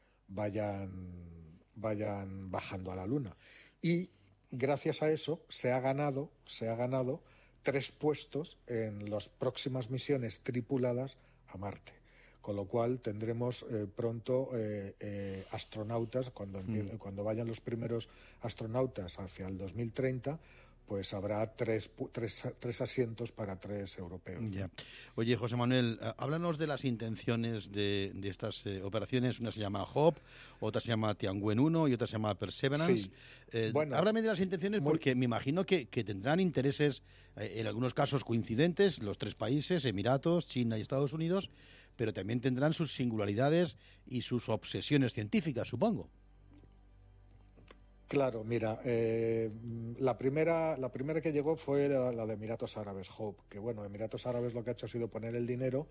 bajando a la Luna. Y gracias a eso se ha ganado 3 puestos en las próximas misiones tripuladas a Marte. Con lo cual tendremos pronto astronautas, cuando vayan los primeros astronautas hacia el 2030, pues habrá tres asientos para 3 europeos. Ya. Oye, José Manuel, háblanos de las intenciones de estas operaciones. Una se llama Hope, otra se llama Tianwen 1 y otra se llama Perseverance. Sí. Bueno, háblame de las intenciones porque me imagino que tendrán intereses, en algunos casos coincidentes, los 3 países, Emiratos, China y Estados Unidos, pero también tendrán sus singularidades y sus obsesiones científicas, supongo. Claro, mira, la primera que llegó fue la de Emiratos Árabes, Hope, que bueno, Emiratos Árabes lo que ha hecho ha sido poner el dinero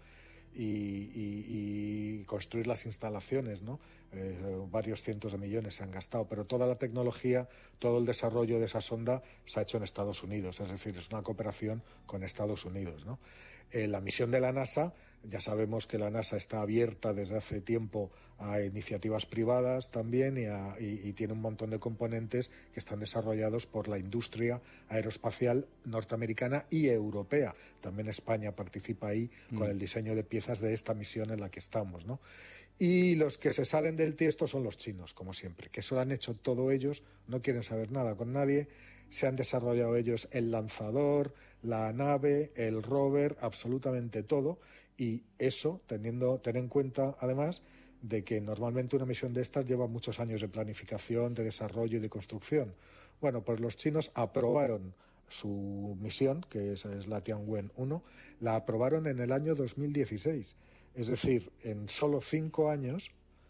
y construir las instalaciones, ¿no? Varios cientos de millones se han gastado, pero toda la tecnología, todo el desarrollo de esa sonda se ha hecho en Estados Unidos, es decir, es una cooperación con Estados Unidos, ¿no? La misión de la NASA, ya sabemos que la NASA está abierta desde hace tiempo a iniciativas privadas también y tiene un montón de componentes que están desarrollados por la industria aeroespacial norteamericana y europea. También España participa ahí con el diseño de piezas de esta misión en la que estamos, ¿no? Y los que se salen del tiesto son los chinos, como siempre, que eso lo han hecho todo ellos, no quieren saber nada con nadie. Se han desarrollado ellos el lanzador, la nave, el rover, absolutamente todo, y eso ten en cuenta además de que normalmente una misión de estas lleva muchos años de planificación, de desarrollo y de construcción. Bueno, pues los chinos aprobaron su misión, que es la Tianwen 1, la aprobaron en el año 2016. Es decir, en solo 5 años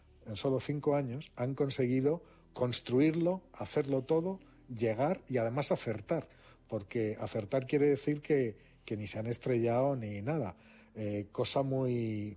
han conseguido construirlo, hacerlo todo, llegar y además acertar, porque acertar quiere decir que ni se han estrellado ni nada. Cosa muy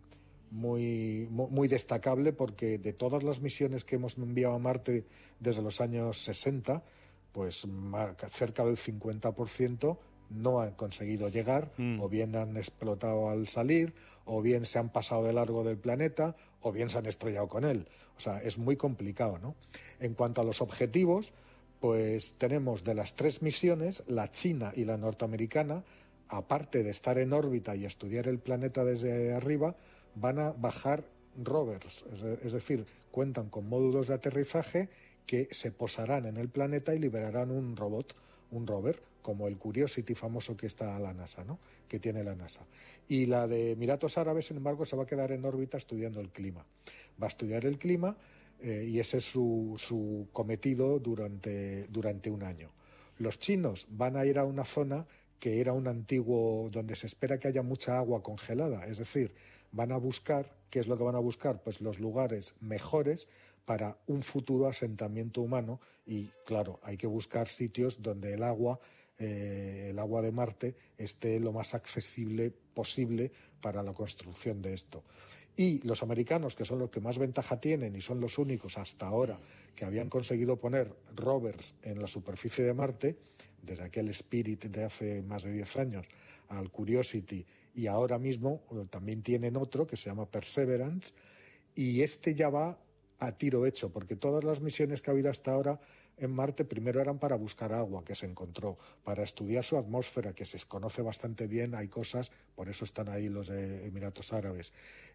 destacable, porque de todas las misiones que hemos enviado a Marte desde los años 60, pues cerca del 50% no han conseguido llegar, o bien han explotado al salir, o bien se han pasado de largo del planeta, o bien se han estrellado con él. O sea, es muy complicado, ¿no? En cuanto a los objetivos, pues tenemos de las 3 misiones, la china y la norteamericana, aparte de estar en órbita y estudiar el planeta desde arriba, van a bajar rovers, es decir, cuentan con módulos de aterrizaje que se posarán en el planeta y liberarán un rover, como el Curiosity famoso que está a la NASA, ¿no? Que tiene la NASA. Y la de Emiratos Árabes, sin embargo, se va a quedar en órbita estudiando el clima. Va a estudiar el clima y ese es su cometido durante un año. Los chinos van a ir a una zona que era un antiguo, donde se espera que haya mucha agua congelada, es decir, van a buscar, ¿qué es lo que van a buscar? Pues los lugares mejores para un futuro asentamiento humano y, claro, hay que buscar sitios donde el agua de Marte esté lo más accesible posible para la construcción de esto. Y los americanos, que son los que más ventaja tienen y son los únicos hasta ahora que habían conseguido poner rovers en la superficie de Marte, desde aquel Spirit de hace más de 10 años al Curiosity, y ahora mismo también tienen otro que se llama Perseverance, y este ya va a tiro hecho, porque todas las misiones que ha habido hasta ahora en Marte primero eran para buscar agua, que se encontró, para estudiar su atmósfera, que se conoce bastante bien, hay cosas, por eso están ahí los de Emiratos Árabes,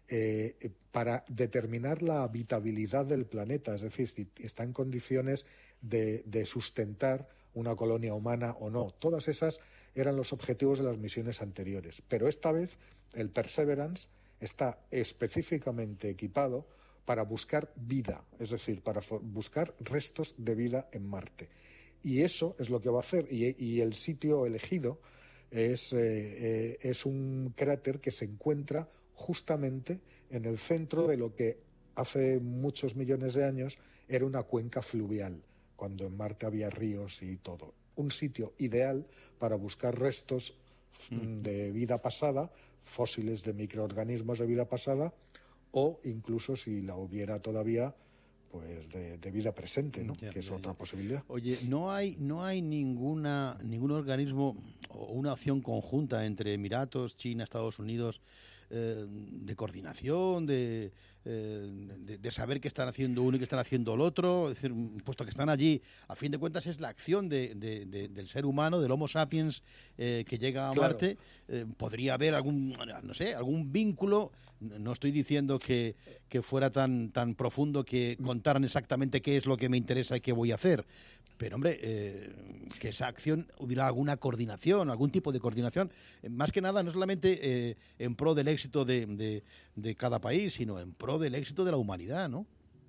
para determinar la habitabilidad del planeta, es decir, si está en condiciones de sustentar una colonia humana o no. Todas esas eran los objetivos de las misiones anteriores, pero esta vez el Perseverance está específicamente equipado para buscar vida, es decir, para buscar restos de vida en Marte. Y eso es lo que va a hacer. Y el sitio elegido es un cráter que se encuentra justamente en el centro de lo que hace muchos millones de años era una cuenca fluvial, cuando en Marte había ríos y todo. Un sitio ideal para buscar restos de vida pasada, fósiles de microorganismos de vida pasada, o incluso, si la hubiera todavía, pues de vida presente, ¿no? Que es otra posibilidad. Oye, ¿no hay ningún organismo o una acción conjunta entre Emiratos, China, Estados Unidos, de coordinación, de saber qué están haciendo uno y qué están haciendo el otro? Es decir, puesto que están allí, a fin de cuentas es la acción del ser humano, del Homo sapiens, que llega a Marte. Podría haber algún vínculo. No estoy diciendo que fuera tan profundo que contaran exactamente qué es lo que me interesa y qué voy a hacer. Pero, hombre, que esa acción hubiera alguna coordinación, algún tipo de coordinación, más que nada, no solamente en pro del éxito de cada país, sino en pro del éxito de la humanidad, ¿no?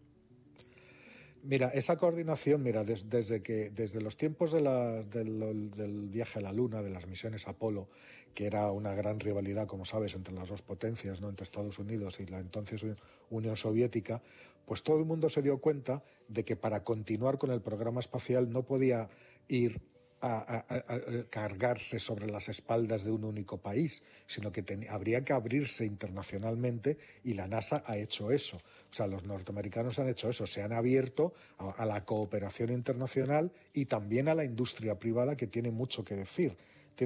Mira, esa coordinación, desde los tiempos del viaje a la Luna, de las misiones Apolo, que era una gran rivalidad, como sabes, entre las dos potencias, ¿no? Entre Estados Unidos y la entonces Unión Soviética, pues todo el mundo se dio cuenta de que para continuar con el programa espacial no podía ir a cargarse sobre las espaldas de un único país, sino que habría que abrirse internacionalmente, y la NASA ha hecho eso. O sea, los norteamericanos han hecho eso, se han abierto a la cooperación internacional y también a la industria privada, que tiene mucho que decir.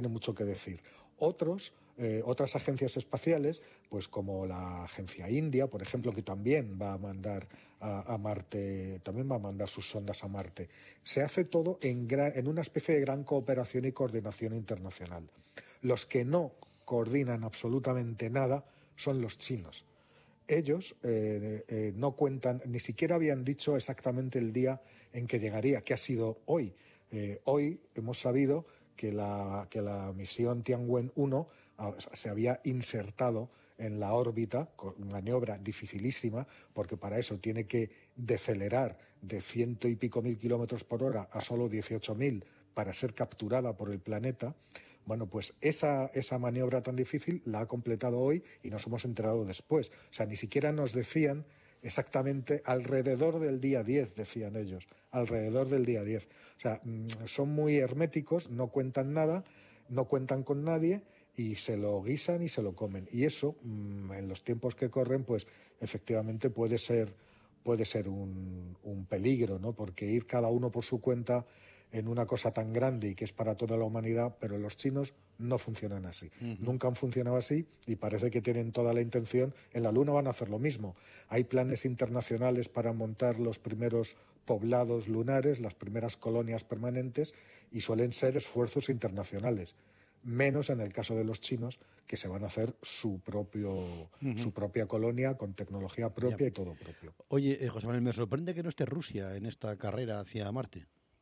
Otras agencias espaciales, pues como la agencia india, por ejemplo, que también va a mandar a Marte, también va a mandar sus sondas a Marte. Se hace todo en una especie de gran cooperación y coordinación internacional. Los que no coordinan absolutamente nada son los chinos. Ellos no cuentan, ni siquiera habían dicho exactamente el día en que llegaría, que ha sido hoy. Hoy hemos sabido que la misión Tianwen-1 se había insertado en la órbita, con maniobra dificilísima, porque para eso tiene que decelerar de 100 y pico mil kilómetros por hora a solo 18.000 para ser capturada por el planeta. Bueno, pues esa maniobra tan difícil la ha completado hoy y nos hemos enterado después. O sea, ni siquiera nos decían exactamente alrededor del día 10, decían ellos, alrededor del día 10. O sea, son muy herméticos, no cuentan nada, no cuentan con nadie y se lo guisan y se lo comen. Y eso, en los tiempos que corren, pues efectivamente puede ser un peligro, ¿no? Porque ir cada uno por su cuenta en una cosa tan grande y que es para toda la humanidad, pero los chinos no funcionan así. Nunca han funcionado así y parece que tienen toda la intención. En la Luna van a hacer lo mismo. Hay planes internacionales para montar los primeros poblados lunares, las primeras colonias permanentes, y suelen ser esfuerzos internacionales. Menos en el caso de los chinos, que se van a hacer su propia colonia con tecnología propia y todo propio. Oye, José Manuel, me sorprende que no esté Rusia en esta carrera hacia Marte.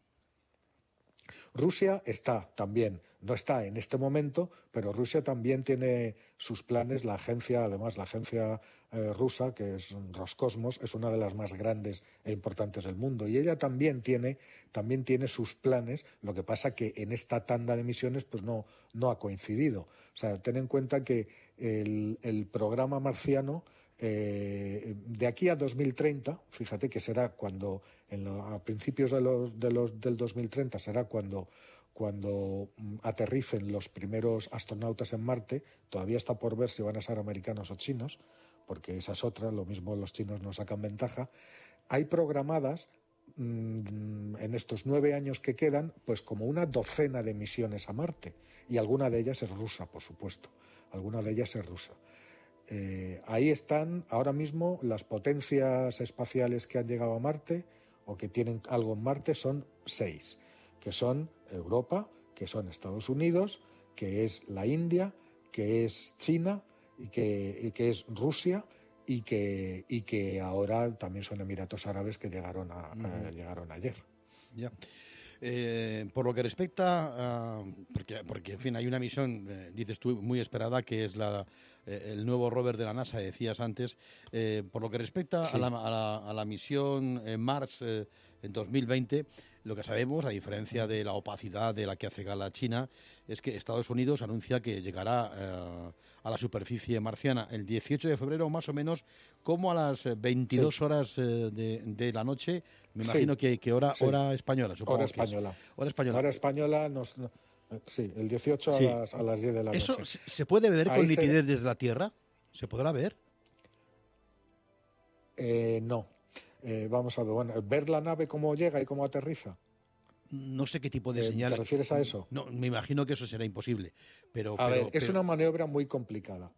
Rusia está también, no está en este momento, pero Rusia también tiene sus planes. La agencia rusa, que es Roscosmos, es una de las más grandes e importantes del mundo, y ella también tiene sus planes. Lo que pasa que en esta tanda de misiones pues no ha coincidido. O sea, ten en cuenta que el programa marciano, de aquí a 2030, fíjate que será cuando, a principios del 2030, será cuando aterricen los primeros astronautas en Marte. Todavía está por ver si van a ser americanos o chinos, porque esa es otra, lo mismo los chinos nos sacan ventaja. Hay programadas en estos 9 años que quedan, pues como una docena de misiones a Marte, y alguna de ellas es rusa, por supuesto, ahí están ahora mismo las potencias espaciales que han llegado a Marte o que tienen algo en Marte. Son 6, que son Europa, que son Estados Unidos, que es la India, que es China y que es Rusia, y que ahora también son Emiratos Árabes, que llegaron ayer. Ya. Por lo que respecta porque en fin, hay una misión, dices tú, muy esperada, que es el nuevo rover de la NASA, decías antes. Por lo que respecta, sí, a la misión Mars en 2020. Lo que sabemos, a diferencia de la opacidad de la que hace gala China, es que Estados Unidos anuncia que llegará a la superficie marciana el 18 de febrero, más o menos, como a las 22 horas de la noche. Me imagino que hora española, supongo. Hora española. Hora española. Hora española sí, el 18 a las 10 de la noche. ¿Eso se puede ver con nitidez desde la Tierra? ¿Se podrá ver? No. Vamos a ver, ver la nave cómo llega y cómo aterriza. No sé qué tipo de señal. ¿Te refieres a eso? No, me imagino que eso será imposible. Pero es una maniobra muy complicada.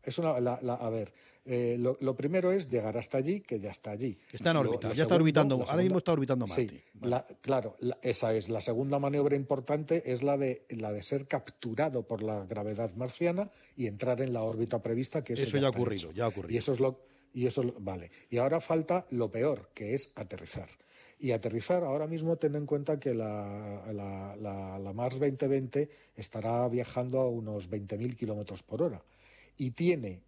Lo primero es llegar hasta allí, que ya está allí. Está en órbita, ya está orbitando. Ahora mismo está orbitando Marte. Sí, claro, esa es. La segunda maniobra importante es la de ser capturado por la gravedad marciana y entrar en la órbita prevista, que eso ya ha ocurrido. Vale. Y ahora falta lo peor, que es aterrizar. Y aterrizar, ahora mismo ten en cuenta que la Mars 2020 estará viajando a unos 20.000 kilómetros por hora. Y tiene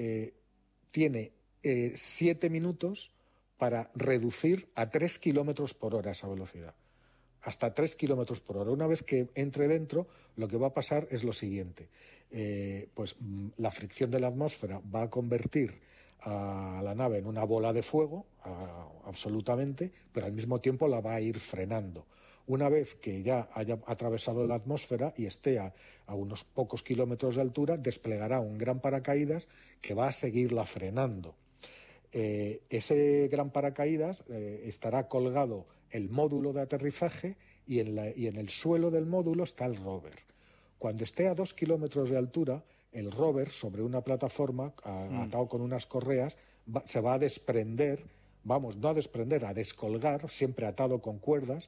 7 minutos para reducir a 3 kilómetros por hora esa velocidad. Hasta 3 kilómetros por hora. Una vez que entre dentro, lo que va a pasar es lo siguiente. Pues la fricción de la atmósfera va a convertir a la nave en una bola de fuego, absolutamente, pero al mismo tiempo la va a ir frenando. Una vez que ya haya atravesado la atmósfera y esté a unos pocos kilómetros de altura, desplegará un gran paracaídas que va a seguirla frenando. Ese gran paracaídas estará colgado el módulo de aterrizaje y en el suelo del módulo está el rover. Cuando esté a 2 kilómetros de altura, el rover, sobre una plataforma, atado con unas correas, se va a desprender, a descolgar, siempre atado con cuerdas,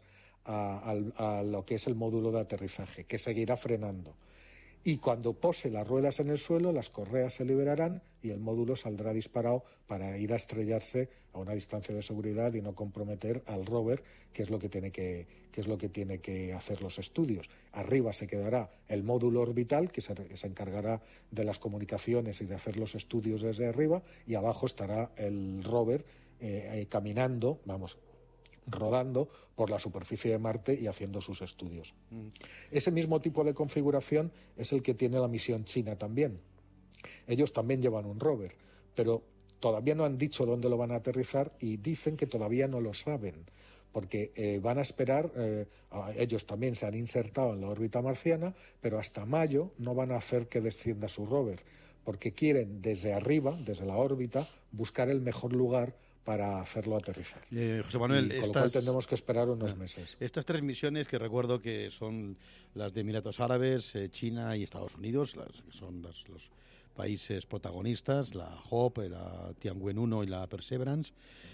a lo que es el módulo de aterrizaje, que seguirá frenando. Y cuando pose las ruedas en el suelo, las correas se liberarán y el módulo saldrá disparado para ir a estrellarse a una distancia de seguridad y no comprometer al rover, que es lo que tiene que hacer los estudios. Arriba se quedará el módulo orbital, que se encargará de las comunicaciones y de hacer los estudios desde arriba, y abajo estará el rover caminando, rodando por la superficie de Marte y haciendo sus estudios. Ese mismo tipo de configuración es el que tiene la misión china también. Ellos también llevan un rover, pero todavía no han dicho dónde lo van a aterrizar y dicen que todavía no lo saben, porque van a esperar, ellos también se han insertado en la órbita marciana, pero hasta mayo no van a hacer que descienda su rover, porque quieren desde arriba, desde la órbita, buscar el mejor lugar para hacerlo aterrizar. José Manuel, con lo cual tendremos que esperar unos meses. Estas 3 misiones, que recuerdo que son las de Emiratos Árabes, China y Estados Unidos, que son los países protagonistas, la Hope, la Tianwen-1 y la Perseverance,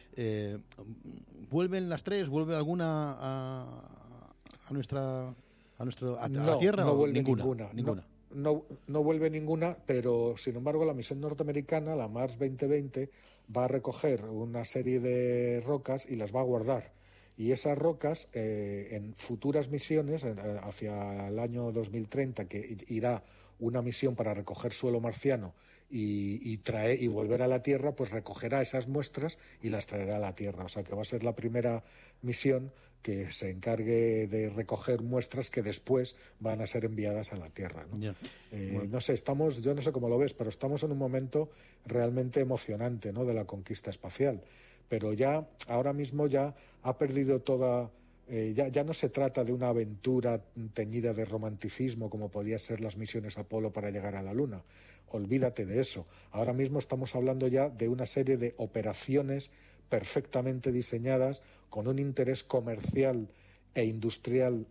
¿vuelven las 3? ¿Vuelve alguna a la Tierra? No vuelve ninguna. No vuelve ninguna, pero sin embargo la misión norteamericana, la Mars 2020, va a recoger una serie de rocas y las va a guardar. Y esas rocas, en futuras misiones, hacia el año 2030, que irá una misión para recoger suelo marciano y volver a la Tierra, pues recogerá esas muestras y las traerá a la Tierra. O sea que va a ser la primera misión que se encargue de recoger muestras que después van a ser enviadas a la Tierra, ¿no? Yeah. No sé, yo no sé cómo lo ves, pero estamos en un momento realmente emocionante, ¿no?, de la conquista espacial. Pero ahora mismo ya ha perdido toda... ya no se trata de una aventura teñida de romanticismo como podían ser las misiones Apolo para llegar a la Luna. Olvídate de eso. Ahora mismo estamos hablando ya de una serie de operaciones perfectamente diseñadas con un interés comercial e industrial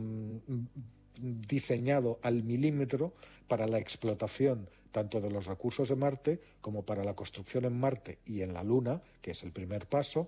diseñado al milímetro para la explotación tanto de los recursos de Marte como para la construcción en Marte y en la Luna, que es el primer paso,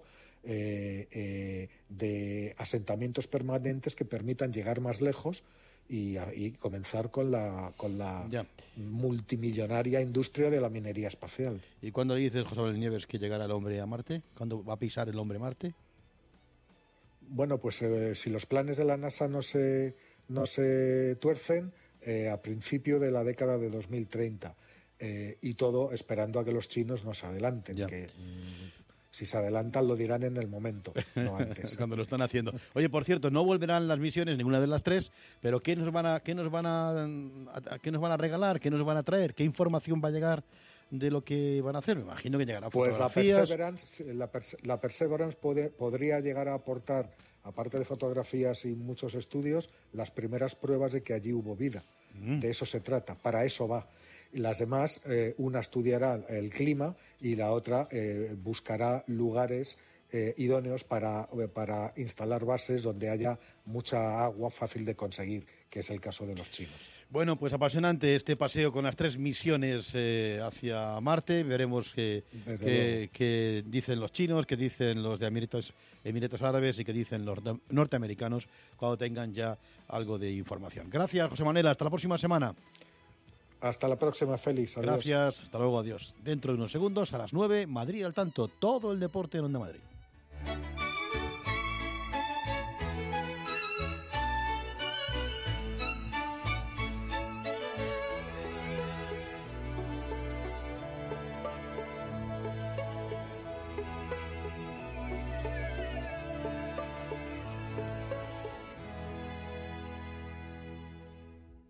de asentamientos permanentes que permitan llegar más lejos y comenzar con la multimillonaria industria de la minería espacial. ¿Y cuándo dices, José Manuel Nieves, que llegará el hombre a Marte? ¿Cuándo va a pisar el hombre Marte? Bueno, pues si los planes de la NASA no se tuercen, a principio de la década de 2030, y todo esperando a que los chinos nos adelanten, que Si se adelantan lo dirán en el momento, no antes. Cuando lo están haciendo. Oye, por cierto, no volverán las misiones, ninguna de las tres, pero ¿qué nos van a regalar? ¿Qué nos van a traer? ¿Qué información va a llegar de lo que van a hacer? Me imagino que llegará fotografías. Pues la Perseverance podría llegar a aportar, aparte de fotografías y muchos estudios, las primeras pruebas de que allí hubo vida. De eso se trata, para eso va. Y las demás, una estudiará el clima y la otra buscará lugares idóneos para instalar bases donde haya mucha agua fácil de conseguir, que es el caso de los chinos. Bueno, pues apasionante este paseo con las 3 misiones hacia Marte. Veremos qué dicen los chinos, qué dicen los de Emiratos Árabes y qué dicen los norteamericanos cuando tengan ya algo de información. Gracias, José Manuel. Hasta la próxima semana. Hasta la próxima, Félix. Adiós. Gracias. Hasta luego. Adiós. Dentro de unos segundos, a las 9, Madrid al tanto. Todo el deporte en Onda Madrid.